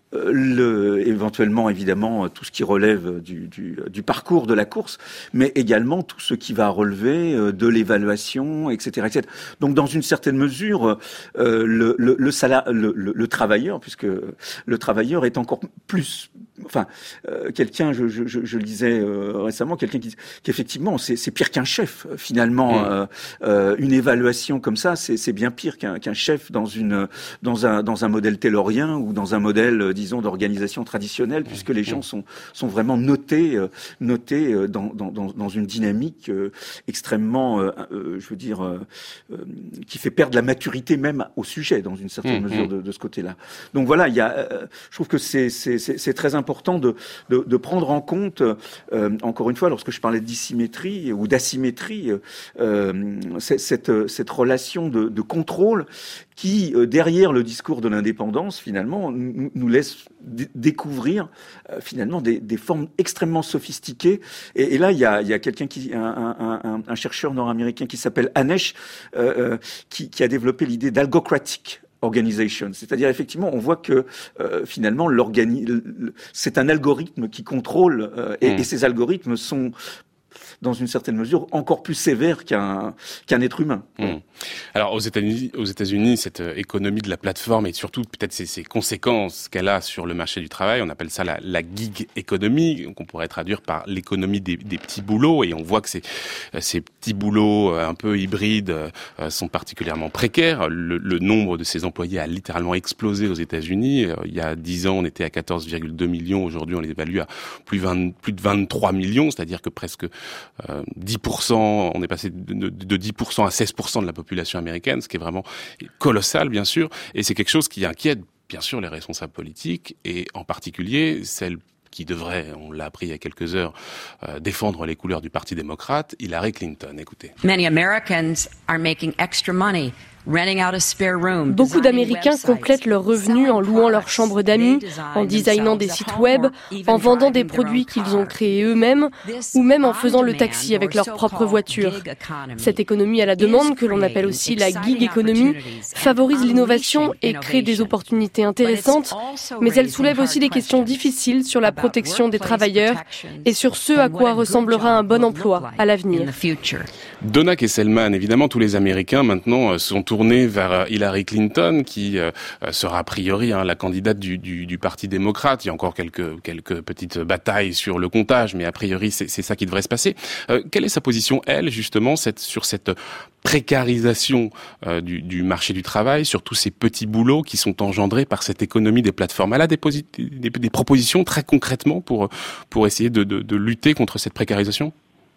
Le, éventuellement, évidemment, tout ce qui relève du, du, du parcours de la course, mais également tout ce qui va relever de l'évaluation, et cetera, et cetera. Donc, dans une certaine mesure, euh, le, le, le, salar, le, le, le travailleur, puisque le travailleur est encore plus, enfin, euh, quelqu'un, je, je, je lisais euh, récemment, quelqu'un qui, qui effectivement, c'est, c'est pire qu'un chef, finalement. Mmh. Euh, euh, une évaluation comme ça, c'est, c'est bien pire qu'un, qu'un chef dans une, dans un, dans un modèle taylorien ou dans un modèle, disons, d'organisation traditionnelle, puisque les gens sont, sont vraiment notés, euh, notés euh, dans, dans, dans une dynamique euh, extrêmement, euh, euh, je veux dire, euh, euh, qui fait perdre la maturité même au sujet, dans une certaine mmh, mesure de, de ce côté-là. Donc voilà, il y a, euh, je trouve que c'est, c'est, c'est, c'est très important de, de, de prendre en compte, euh, encore une fois, lorsque je parlais de dissymétrie ou d'asymétrie, euh, c'est, cette, cette relation de, de contrôle qui, euh, derrière le discours de l'indépendance, finalement, nous, nous laisse d- découvrir euh, finalement des, des formes extrêmement sophistiquées. Et, et là, il y a, il y a quelqu'un qui, un, un, un, un chercheur nord-américain qui s'appelle Anesh, euh, euh, qui, qui a développé l'idée d'algocratic organization, c'est-à-dire effectivement, on voit que euh, finalement, l'organi- c'est un algorithme qui contrôle, euh, et, mmh. et ces algorithmes sont dans une certaine mesure, encore plus sévère qu'un, qu'un être humain. Mmh. Alors, aux États-Unis, aux États-Unis, cette économie de la plateforme et surtout peut-être ses, ses conséquences qu'elle a sur le marché du travail, on appelle ça la, la gig economy, qu'on pourrait traduire par l'économie des, des petits boulots. Et on voit que ces, ces petits boulots un peu hybrides sont particulièrement précaires. Le, le nombre de ces employés a littéralement explosé aux États-Unis. Il y a dix ans, on était à quatorze virgule deux millions. Aujourd'hui, on les évalue à plus, vingt, plus de vingt-trois millions, c'est-à-dire que presque Euh, dix pour cent, on est passé de, de, de dix pour cent à seize pour cent de la population américaine, ce qui est vraiment colossal, bien sûr, et c'est quelque chose qui inquiète, bien sûr, les responsables politiques, et en particulier celles qui devrait, on l'a appris il y a quelques heures, euh, défendre les couleurs du Parti démocrate, Hillary Clinton. Écoutez. Many Americans are making extra money. Beaucoup d'Américains complètent leurs revenus en louant leur chambre d'amis, en designant des sites web, en vendant des produits qu'ils ont créés eux-mêmes, ou même en faisant le taxi avec leur propre voiture. Cette économie à la demande, que l'on appelle aussi la gig economy, favorise l'innovation et crée des opportunités intéressantes, mais elle soulève aussi des questions difficiles sur la protection des travailleurs et sur ce à quoi ressemblera un bon emploi à l'avenir. Donna Kesselman, évidemment, tous les Américains maintenant sont tournés vers Hillary Clinton, qui euh, sera a priori hein, la candidate du, du, du Parti démocrate. Il y a encore quelques, quelques petites batailles sur le comptage, mais a priori c'est, c'est ça qui devrait se passer. Euh, quelle est sa position, elle, justement, cette, sur cette précarisation euh, du, du marché du travail, sur tous ces petits boulots qui sont engendrés par cette économie des plateformes? Elle a des, posi- des, des propositions très concrètement pour, pour essayer de, de, de lutter contre cette précarisation?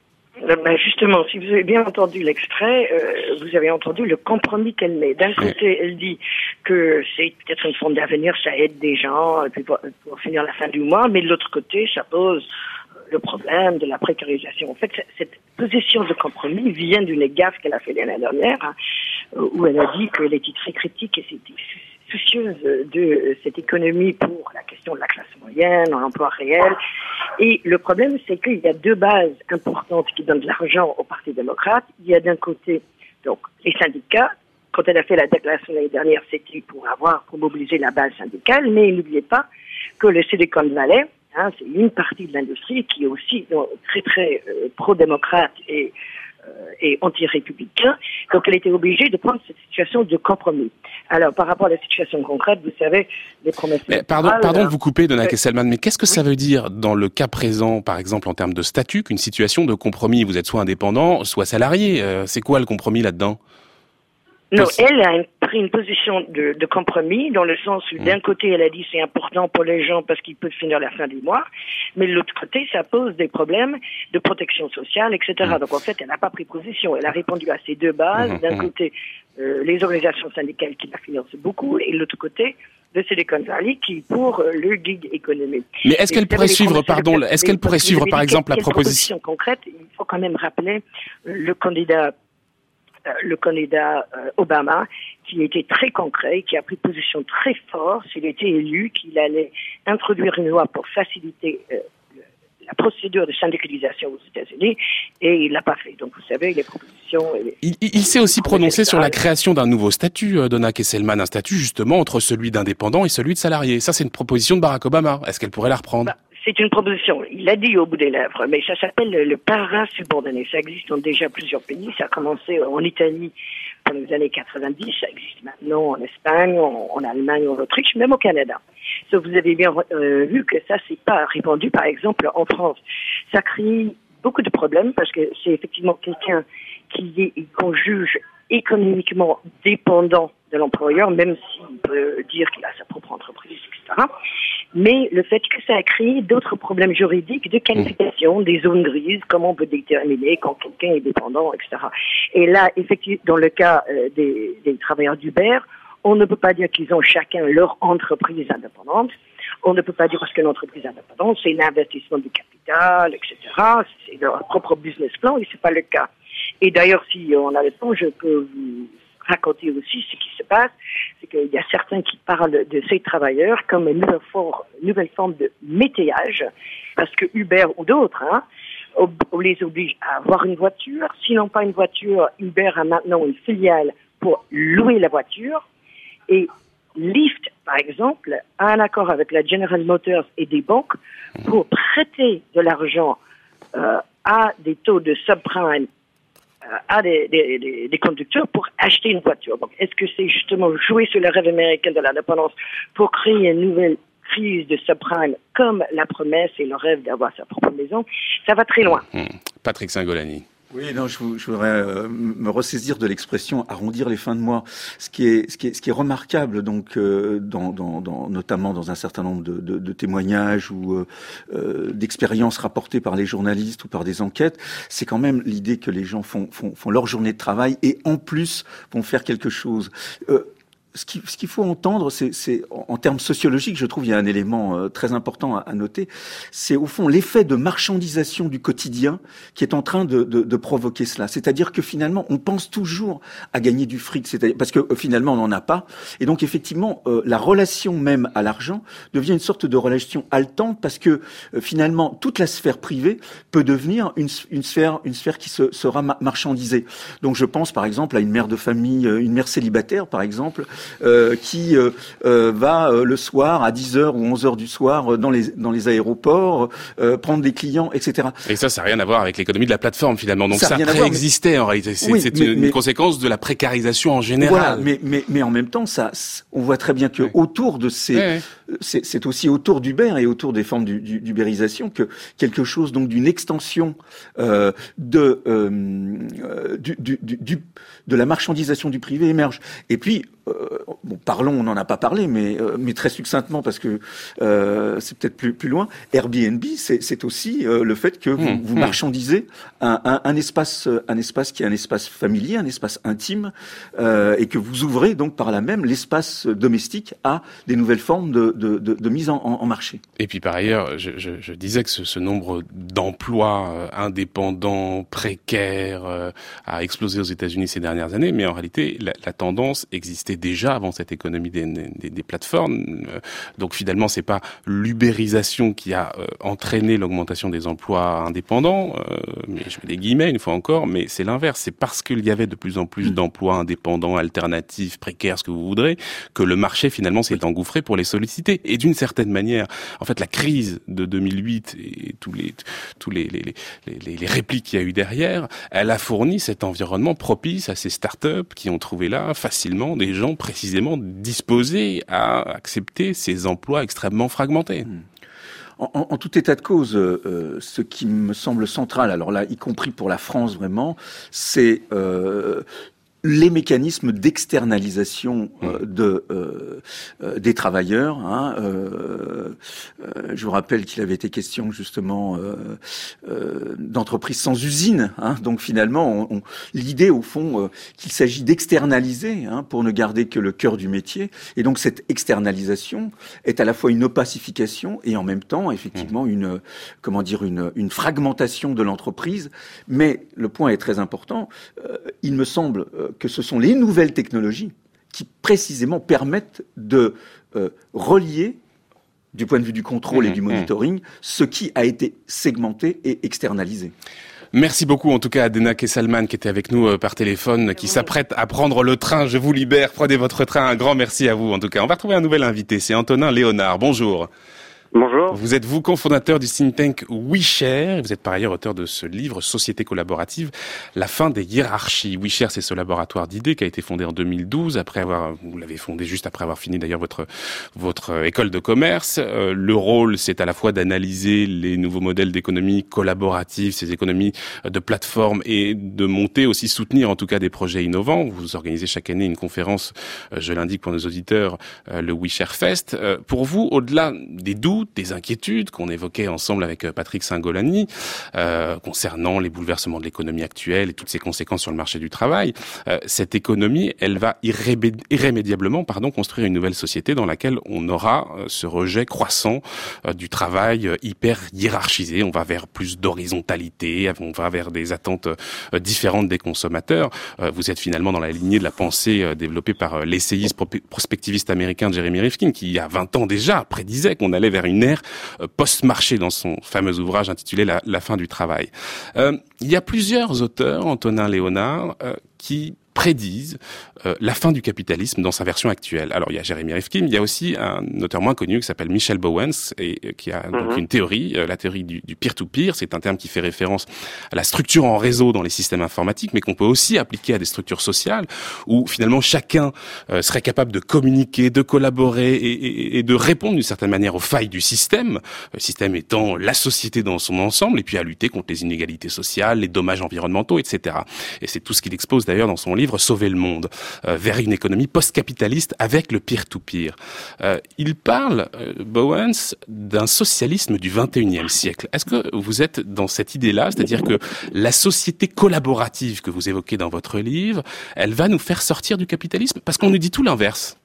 Ben justement, si vous avez bien entendu l'extrait, euh, vous avez entendu le compromis qu'elle met. D'un côté, elle dit que c'est peut-être une forme d'avenir, ça aide des gens et puis pour, pour finir la fin du mois, mais de l'autre côté, ça pose le problème de la précarisation. En fait, cette position de compromis vient d'une gaffe qu'elle a fait l'année dernière, hein, où elle a dit qu'elle était très critique et c'était soucieuse de cette économie pour la question de la classe moyenne, en emploi réel. Et le problème, c'est qu'il y a deux bases importantes qui donnent de l'argent au Parti démocrate. Il y a d'un côté, donc, les syndicats. Quand elle a fait la déclaration l'année dernière, c'était pour avoir, pour mobiliser la base syndicale, mais n'oubliez pas que le Silicon Valley, hein, c'est une partie de l'industrie qui est aussi donc, très très euh, pro-démocrate et et anti-républicain, donc elle était obligée de prendre cette situation de compromis. Alors, par rapport à la situation concrète, vous savez, les promesses... Mais pardon, pardon de vous couper, Donna Kesselman, mais qu'est-ce que ça veut dire dans le cas présent, par exemple, en termes de statut, qu'une situation de compromis? Vous êtes soit indépendant, soit salarié. Euh, c'est quoi le compromis là-dedans? Non, elle a pris une position de, de compromis, dans le sens où, mmh. d'un côté, elle a dit c'est important pour les gens parce qu'ils peuvent finir la fin du mois, mais de l'autre côté, ça pose des problèmes de protection sociale, et cetera. Mmh. Donc, en fait, elle n'a pas pris position. Elle a répondu à ces deux bases. Mmh. D'un mmh. côté, euh, les organisations syndicales qui la financent beaucoup, et de l'autre côté, le Silicon Valley qui pour euh, le gig économique. Mais est-ce qu'elle pourrait suivre, pardon, est-ce qu'elle pourrait suivre, par exemple, la proposition concrète? Il faut quand même rappeler le candidat le candidat euh, Obama, qui était très concret, qui a pris position très forte, s'il était élu, qu'il allait introduire une loi pour faciliter euh, la procédure de syndicalisation aux États-Unis, et il l'a pas fait. Donc, vous savez, les propositions... Il, il s'est aussi prononcé sur la création d'un nouveau statut, euh, Donna Kesselman, un statut justement entre celui d'indépendant et celui de salarié. Ça, c'est une proposition de Barack Obama. Est-ce qu'elle pourrait la reprendre? bah, C'est une proposition. Il l'a dit au bout des lèvres, mais ça s'appelle le, le parasubordonné. Ça existe dans déjà plusieurs pays. Ça a commencé en Italie dans les années quatre-vingt-dix. Ça existe maintenant en Espagne, en, en Allemagne, en Autriche, même au Canada. Sauf que vous avez bien euh, vu que ça, c'est pas répandu, par exemple, en France. Ça crée beaucoup de problèmes parce que c'est effectivement quelqu'un qui est, qu'on juge économiquement dépendant de l'employeur, même s'il peut dire qu'il a sa propre entreprise, et cetera. Mais le fait que ça a créé d'autres problèmes juridiques de qualification, des zones grises, comment on peut déterminer quand quelqu'un est dépendant, et cetera. Et là, effectivement, dans le cas euh, des, des travailleurs d'Uber, on ne peut pas dire qu'ils ont chacun leur entreprise indépendante. On ne peut pas dire parce qu'une entreprise indépendante, c'est l'investissement du capital, et cetera. C'est leur propre business plan, et c'est pas le cas. Et d'ailleurs, si on a le temps, je peux vous raconter aussi ce qui se passe, c'est qu'il y a certains qui parlent de ces travailleurs comme une nouvelle forme, une nouvelle forme de métayage, parce que Uber ou d'autres, hein, on les oblige à avoir une voiture. Sinon pas une voiture, Uber a maintenant une filiale pour louer la voiture. Et Lyft, par exemple, a un accord avec la General Motors et des banques pour prêter de l'argent euh, à des taux de subprime à des, des, des, des conducteurs pour acheter une voiture. Donc, est-ce que c'est justement jouer sur le rêve américain de l'indépendance pour créer une nouvelle crise de subprime comme la promesse et le rêve d'avoir sa propre maison? Ça va très loin. Mmh. Patrick Singolani. Oui, non, je, je voudrais euh, me ressaisir de l'expression arrondir les fins de mois. Ce qui est, ce qui est, ce qui est remarquable, donc, euh, dans, dans, dans, notamment dans un certain nombre de, de, de témoignages ou euh, d'expériences rapportées par les journalistes ou par des enquêtes, c'est quand même l'idée que les gens font, font, font leur journée de travail et en plus vont faire quelque chose. Euh, Ce qu'il, ce qu'il faut entendre, c'est, c'est en termes sociologiques, je trouve, il y a un élément euh, très important à, à noter. C'est au fond l'effet de marchandisation du quotidien qui est en train de, de, de provoquer cela. C'est-à-dire que finalement, on pense toujours à gagner du fric, c'est-à-dire parce que euh, finalement, on n'en a pas. Et donc, effectivement, euh, la relation même à l'argent devient une sorte de relation haletante parce que euh, finalement, toute la sphère privée peut devenir une, une sphère, une sphère qui se, sera ma- marchandisée. Donc, je pense par exemple à une mère de famille, une mère célibataire, par exemple. Euh, qui euh, euh, va euh, le soir à dix heures ou onze heures du soir euh, dans les dans les aéroports euh, prendre des clients, et cetera. Et ça, ça n'a rien à voir avec l'économie de la plateforme finalement. Donc ça, ça préexistait mais... en réalité. C'est, oui, c'est mais, une mais... conséquence de la précarisation en général. Voilà, mais mais mais en même temps, ça, on voit très bien que oui. autour de ces, oui, oui. C'est, c'est aussi autour d'Uber et autour des formes du, du, d'ubérisation que quelque chose donc d'une extension euh, de euh, du, du, du de la marchandisation du privé émerge. Et puis, euh, bon, parlons, on n'en a pas parlé, mais, euh, mais très succinctement, parce que euh, c'est peut-être plus, plus loin. Airbnb, c'est, c'est aussi euh, le fait que vous, mmh, vous marchandisez un, un, un, espace, un espace qui est un espace familier, un espace intime, euh, et que vous ouvrez donc par là même l'espace domestique à des nouvelles formes de, de, de, de mise en, en marché. Et puis par ailleurs, je, je, je disais que ce, ce nombre d'emplois euh, indépendants, précaires, euh, a explosé aux États-Unis ces dernières années, mais en réalité, la, la tendance existait déjà avant cette économie des, des, des plateformes. Euh, donc finalement, c'est pas l'ubérisation qui a euh, entraîné l'augmentation des emplois indépendants, euh, mais je mets des guillemets une fois encore, mais c'est l'inverse. C'est parce qu'il y avait de plus en plus d'emplois indépendants, alternatifs, précaires, ce que vous voudrez, que le marché finalement s'est engouffré pour les solliciter. Et d'une certaine manière, en fait, la crise de deux mille huit et tous les tous les les les, les, les répliques qu'il y a eu derrière, elle a fourni cet environnement propice à ces startups qui ont trouvé là facilement des gens précisément disposés à accepter ces emplois extrêmement fragmentés. En, en, en tout état de cause, euh, ce qui me semble central, alors là, y compris pour la France vraiment, c'est euh, les mécanismes d'externalisation euh, de euh, euh, des travailleurs. Hein, euh, euh, je vous rappelle qu'il avait été question justement euh, euh, d'entreprises sans usine. Hein, donc finalement, on, on, l'idée au fond euh, qu'il s'agit d'externaliser hein, pour ne garder que le cœur du métier. Et donc cette externalisation est à la fois une opacification et en même temps effectivement mmh. une comment dire une, une fragmentation de l'entreprise. Mais le point est très important. Euh, il me semble euh, que ce sont les nouvelles technologies qui précisément permettent de euh, relier, du point de vue du contrôle mmh, et du monitoring, mmh. ce qui a été segmenté et externalisé. Merci beaucoup en tout cas à Dena Kesselman qui était avec nous euh, par téléphone, qui s'apprête à prendre le train. Je vous libère, prenez votre train. Un grand merci à vous en tout cas. On va retrouver un nouvel invité, c'est Antonin Léonard. Bonjour. Bonjour. Vous êtes vous cofondateur du think tank WeShare. Vous êtes par ailleurs auteur de ce livre Société collaborative, la fin des hiérarchies. WeShare, c'est ce laboratoire d'idées qui a été fondé en deux mille douze après avoir, vous l'avez fondé juste après avoir fini d'ailleurs votre votre école de commerce. Euh, le rôle, c'est à la fois d'analyser les nouveaux modèles d'économie collaborative, ces économies de plateforme, et de monter aussi soutenir en tout cas des projets innovants. Vous organisez chaque année une conférence, euh, je l'indique pour nos auditeurs, euh, le WeShare Fest. Euh, pour vous, au-delà des doutes, des inquiétudes qu'on évoquait ensemble avec Patrick Singolani euh, concernant les bouleversements de l'économie actuelle et toutes ses conséquences sur le marché du travail, euh, cette économie, elle va irré- irrémédiablement pardon, construire une nouvelle société dans laquelle on aura euh, ce rejet croissant euh, du travail euh, hyper hiérarchisé. On va vers plus d'horizontalité, on va vers des attentes euh, différentes des consommateurs. Euh, vous êtes finalement dans la lignée de la pensée euh, développée par euh, l'essayiste pro- prospectiviste américain Jeremy Rifkin, qui il y a vingt ans déjà prédisait qu'on allait vers une ère post-marché dans son fameux ouvrage intitulé La, la fin du travail. Euh, il y a plusieurs auteurs, Antonin Léonard, euh, qui prédisent euh, la fin du capitalisme dans sa version actuelle. Alors il y a Jeremy Rifkin, il y a aussi un auteur moins connu qui s'appelle Michel Bowens et euh, qui a mm-hmm. donc une théorie, euh, la théorie du, du peer-to-peer. C'est un terme qui fait référence à la structure en réseau dans les systèmes informatiques, mais qu'on peut aussi appliquer à des structures sociales où finalement chacun euh, serait capable de communiquer, de collaborer et, et, et de répondre d'une certaine manière aux failles du système, le système étant la société dans son ensemble, et puis à lutter contre les inégalités sociales, les dommages environnementaux, et cetera. Et c'est tout ce qu'il expose d'ailleurs dans son livre Sauver le monde, euh, vers une économie post-capitaliste avec le peer-to-peer. Euh, il parle, euh, Bowens, d'un socialisme du vingt et unième siècle. Est-ce que vous êtes dans cette idée-là, c'est-à-dire que la société collaborative que vous évoquez dans votre livre, elle va nous faire sortir du capitalisme? Parce qu'on nous dit tout l'inverse.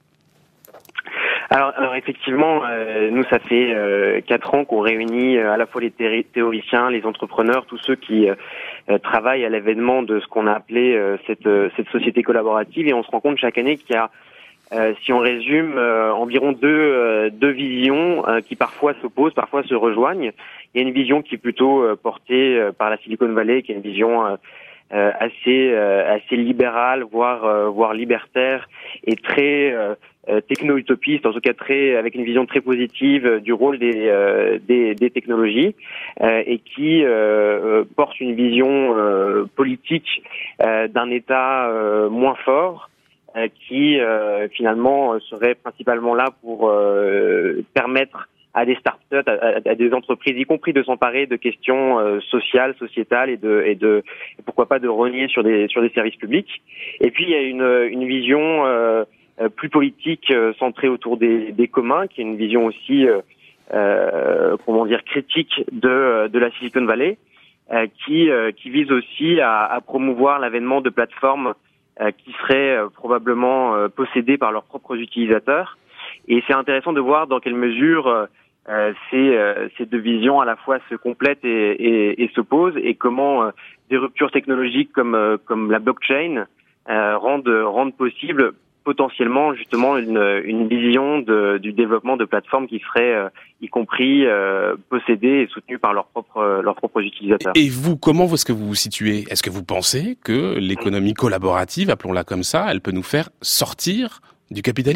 Alors, alors effectivement, euh, nous, ça fait euh, quatre ans qu'on réunit euh, à la fois les thé- théoriciens, les entrepreneurs, tous ceux qui euh, travaillent à l'avènement de ce qu'on a appelé euh, cette, euh, cette société collaborative, et on se rend compte chaque année qu'il y a, euh, si on résume, euh, environ deux, euh, deux visions euh, qui parfois s'opposent, parfois se rejoignent. Il y a une vision qui est plutôt euh, portée euh, par la Silicon Valley, qui est une vision euh, euh, assez euh, assez libérale, voire euh, voire libertaire, et très euh, techno-utopiste, en tout cas très avec une vision très positive euh, du rôle des euh, des, des technologies, euh, et qui euh, porte une vision euh, politique euh, d'un État euh, moins fort, euh, qui euh, finalement serait principalement là pour euh, permettre à des startups, à, à des entreprises, y compris de s'emparer de questions euh, sociales, sociétales, et de et de et pourquoi pas de renier sur des sur des services publics. Et puis il y a une une vision euh, euh, plus politique, euh, centrée autour des, des communs, qui est une vision aussi, euh, euh, comment dire, critique de, de la Silicon Valley, euh, qui, euh, qui vise aussi à, à promouvoir l'avènement de plateformes euh, qui seraient euh, probablement euh, possédées par leurs propres utilisateurs. Et c'est intéressant de voir dans quelle mesure euh, Euh, ces, euh, ces deux visions à la fois se complètent et, et, et s'opposent, et comment euh, des ruptures technologiques comme euh, comme la blockchain euh, rendent rendent possible potentiellement justement une, une vision de, du développement de plateformes qui seraient euh, y compris euh, possédées et soutenues par leurs propres leurs propres utilisateurs. Et vous, comment est-ce que vous vous situez ? Est-ce que vous pensez que l'économie collaborative, appelons-la comme ça, elle peut nous faire sortir du capitalisme ?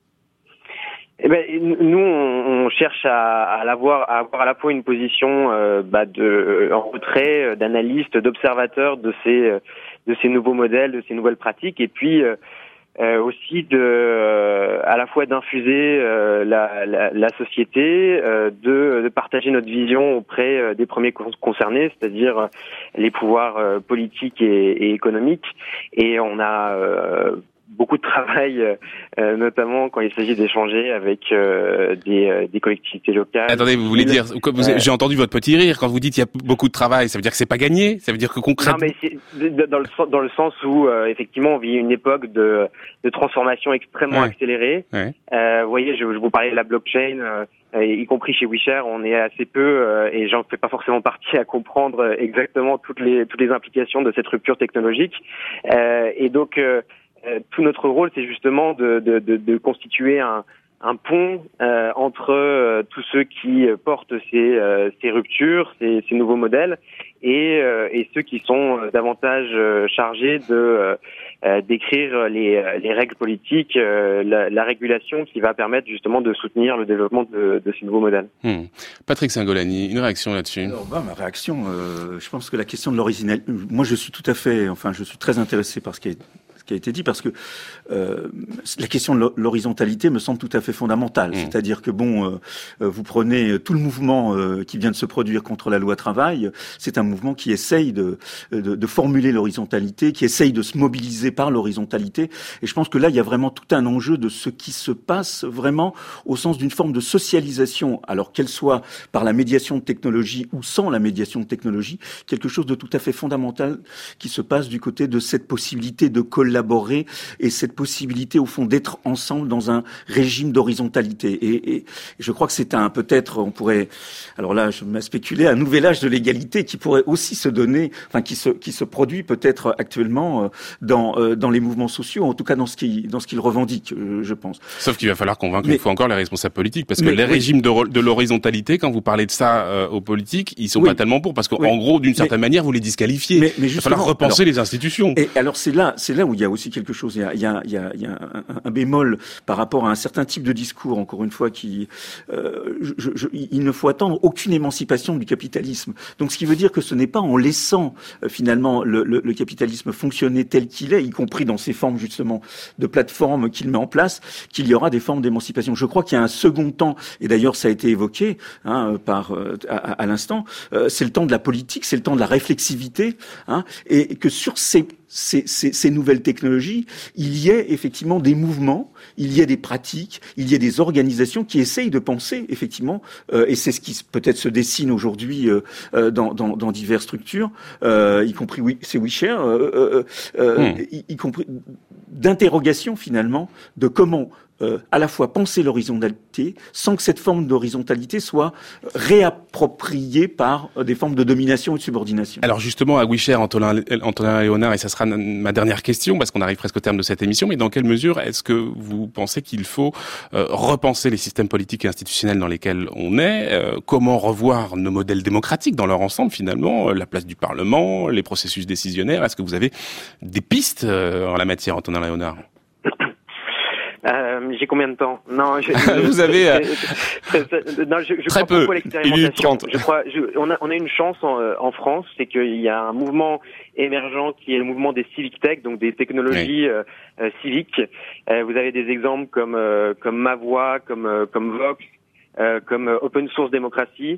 Eh ben, nous, on, on cherche à, à, l'avoir, à avoir à la fois une position euh, bah, de en retrait, d'analyste, d'observateur de ces de ces nouveaux modèles, de ces nouvelles pratiques, et puis euh, euh, aussi de euh, à la fois d'infuser euh, la, la, la société, euh, de, de partager notre vision auprès euh, des premiers concernés, c'est-à-dire euh, les pouvoirs euh, politiques et, et économiques. Et on a euh, beaucoup de travail, euh, notamment quand il s'agit d'échanger avec euh, des, euh, des collectivités locales. Attendez, vous voulez dire, vous, euh, j'ai entendu votre petit rire quand vous dites il y a beaucoup de travail, ça veut dire que c'est pas gagné, ça veut dire que concrètement. Non, mais c'est dans le dans le sens où euh, effectivement on vit une époque de de transformation extrêmement ouais. accélérée. Ouais. Euh, vous voyez, je, je vous parlais de la blockchain. Euh, y compris chez WeShare, on est assez peu, euh, et j'en fais pas forcément partie, à comprendre exactement toutes les toutes les implications de cette rupture technologique. Euh, et donc euh, Euh, tout notre rôle, c'est justement de, de, de, de constituer un, un pont euh, entre euh, tous ceux qui portent ces, euh, ces ruptures, ces, ces nouveaux modèles, et, euh, et ceux qui sont davantage euh, chargés de euh, d'écrire les, les règles politiques, euh, la, la régulation qui va permettre justement de soutenir le développement de, de ces nouveaux modèles. Hmm. Patrick Singolani, une réaction là-dessus ? Alors, bah, ma réaction, euh, je pense que la question de l'originalité, moi je suis tout à fait, enfin je suis très intéressé par ce qui est qui a été dit, parce que euh, la question de l'horizontalité me semble tout à fait fondamentale. Mmh. C'est-à-dire que bon, euh, vous prenez tout le mouvement euh, qui vient de se produire contre la loi travail, c'est un mouvement qui essaye de, de, de formuler l'horizontalité, qui essaye de se mobiliser par l'horizontalité. Et je pense que là, il y a vraiment tout un enjeu de ce qui se passe vraiment au sens d'une forme de socialisation, alors qu'elle soit par la médiation de technologie ou sans la médiation de technologie, quelque chose de tout à fait fondamental qui se passe du côté de cette possibilité de collaborer élaborer et cette possibilité au fond d'être ensemble dans un régime d'horizontalité. Et, et je crois que c'est un peut-être on pourrait alors là je m'ai spéculé un nouvel âge de l'égalité qui pourrait aussi se donner, enfin qui se qui se produit peut-être actuellement dans dans les mouvements sociaux, en tout cas dans ce qui dans ce qu'ils revendiquent, je pense. Sauf qu'il va falloir convaincre mais, une fois encore les responsables politiques, parce que mais, les oui. régimes de, de l'horizontalité, quand vous parlez de ça euh, aux politiques, ils sont oui. pas tellement pour, parce qu'en oui. gros d'une certaine mais, manière vous les disqualifiez. Mais, mais il va falloir repenser alors, les institutions. Et alors c'est là c'est là où il y a aussi quelque chose, il y a, il y a, il y a, il y a un, un bémol par rapport à un certain type de discours, encore une fois, qui, euh, je, je, il ne faut attendre aucune émancipation du capitalisme. Donc, ce qui veut dire que ce n'est pas en laissant euh, finalement le, le, le capitalisme fonctionner tel qu'il est, y compris dans ces formes justement de plateformes qu'il met en place, qu'il y aura des formes d'émancipation. Je crois qu'il y a un second temps, et d'ailleurs ça a été évoqué hein, par euh, à, à l'instant, euh, c'est le temps de la politique, c'est le temps de la réflexivité, hein, et, et que sur ces Ces, ces, ces nouvelles technologies, il y a effectivement des mouvements, il y a des pratiques, il y a des organisations qui essayent de penser effectivement, euh, et c'est ce qui peut-être se dessine aujourd'hui euh, dans, dans, dans diverses structures, euh, y compris oui, c'est WeShare, euh, euh, euh, mmh. y, y compris d'interrogation finalement de comment Euh, à la fois penser l'horizontalité sans que cette forme d'horizontalité soit réappropriée par euh, des formes de domination et de subordination. Alors justement, à WeShare, Antonin, Antonin Léonard, et ça sera ma dernière question, parce qu'on arrive presque au terme de cette émission, mais dans quelle mesure est-ce que vous pensez qu'il faut euh, repenser les systèmes politiques et institutionnels dans lesquels on est, euh, comment revoir nos modèles démocratiques dans leur ensemble finalement, euh, la place du Parlement, les processus décisionnaires, est-ce que vous avez des pistes euh, en la matière, Antonin Léonard ? Euh, j'ai combien de temps ? Non, je, vous avez euh... non, je, je très crois peu. Beaucoup à l'expérimentation. Je crois, je, on a, on a une chance en, en France, c'est qu'il y a un mouvement émergent qui est le mouvement des civic tech, donc des technologies oui. euh, civiques. Euh, vous avez des exemples comme euh, comme Ma Voix, comme euh, comme Vox, euh, comme euh, Open Source Démocratie.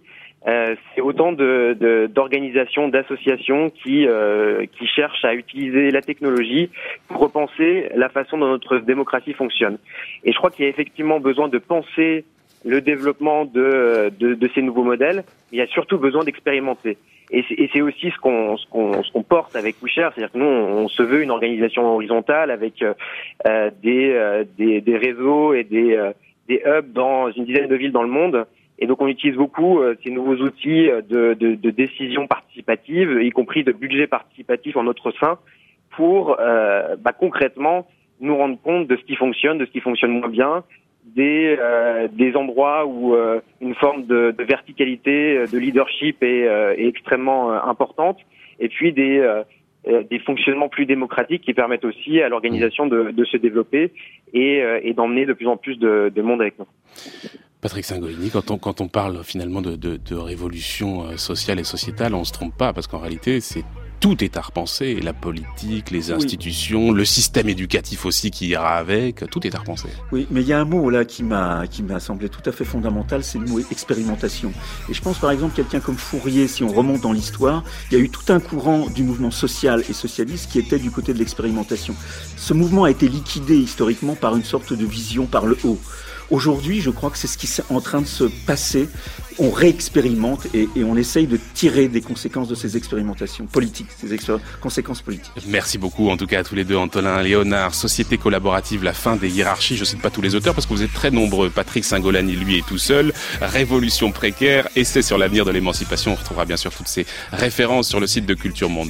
Euh, c'est autant de, de, d'organisations, d'associations qui, euh, qui cherchent à utiliser la technologie pour repenser la façon dont notre démocratie fonctionne. Et je crois qu'il y a effectivement besoin de penser le développement de, de, de ces nouveaux modèles. Il y a surtout besoin d'expérimenter. Et c'est, et c'est aussi ce qu'on, ce qu'on, ce qu'on porte avec WeShare, c'est-à-dire que nous, on, on se veut une organisation horizontale avec euh, des, euh, des, des réseaux et des, euh, des hubs dans une dizaine de villes dans le monde. Et donc on utilise beaucoup euh, ces nouveaux outils de, de, de décision participative, y compris de budget participatif en notre sein, pour euh, bah, concrètement nous rendre compte de ce qui fonctionne, de ce qui fonctionne moins bien, des, euh, des endroits où euh, une forme de, de verticalité, de leadership est, euh, est extrêmement euh, importante, et puis des, euh, des fonctionnements plus démocratiques qui permettent aussi à l'organisation de, de se développer et, euh, et d'emmener de plus en plus de, de monde avec nous. Patrick Singolini, quand on, quand on parle finalement de, de, de révolution sociale et sociétale, on se trompe pas, parce qu'en réalité, c'est tout est à repenser. La politique, les institutions, oui. Le système éducatif aussi qui ira avec, tout est à repenser. Oui, mais il y a un mot là qui m'a, qui m'a semblé tout à fait fondamental, c'est le mot expérimentation. Et je pense par exemple quelqu'un comme Fourier, si on remonte dans l'histoire, il y a eu tout un courant du mouvement social et socialiste qui était du côté de l'expérimentation. Ce mouvement a été liquidé historiquement par une sorte de vision par le haut. Aujourd'hui, je crois que c'est ce qui est en train de se passer. On réexpérimente et, et on essaye de tirer des conséquences de ces expérimentations politiques, ces expér- conséquences politiques. Merci beaucoup, en tout cas à tous les deux, Antolin Léonard. Société collaborative, la fin des hiérarchies. Je cite pas tous les auteurs parce que vous êtes très nombreux. Patrick Singolani, lui, est tout seul. Révolution précaire, essai sur l'avenir de l'émancipation. On retrouvera bien sûr toutes ces références sur le site de Culture Monde.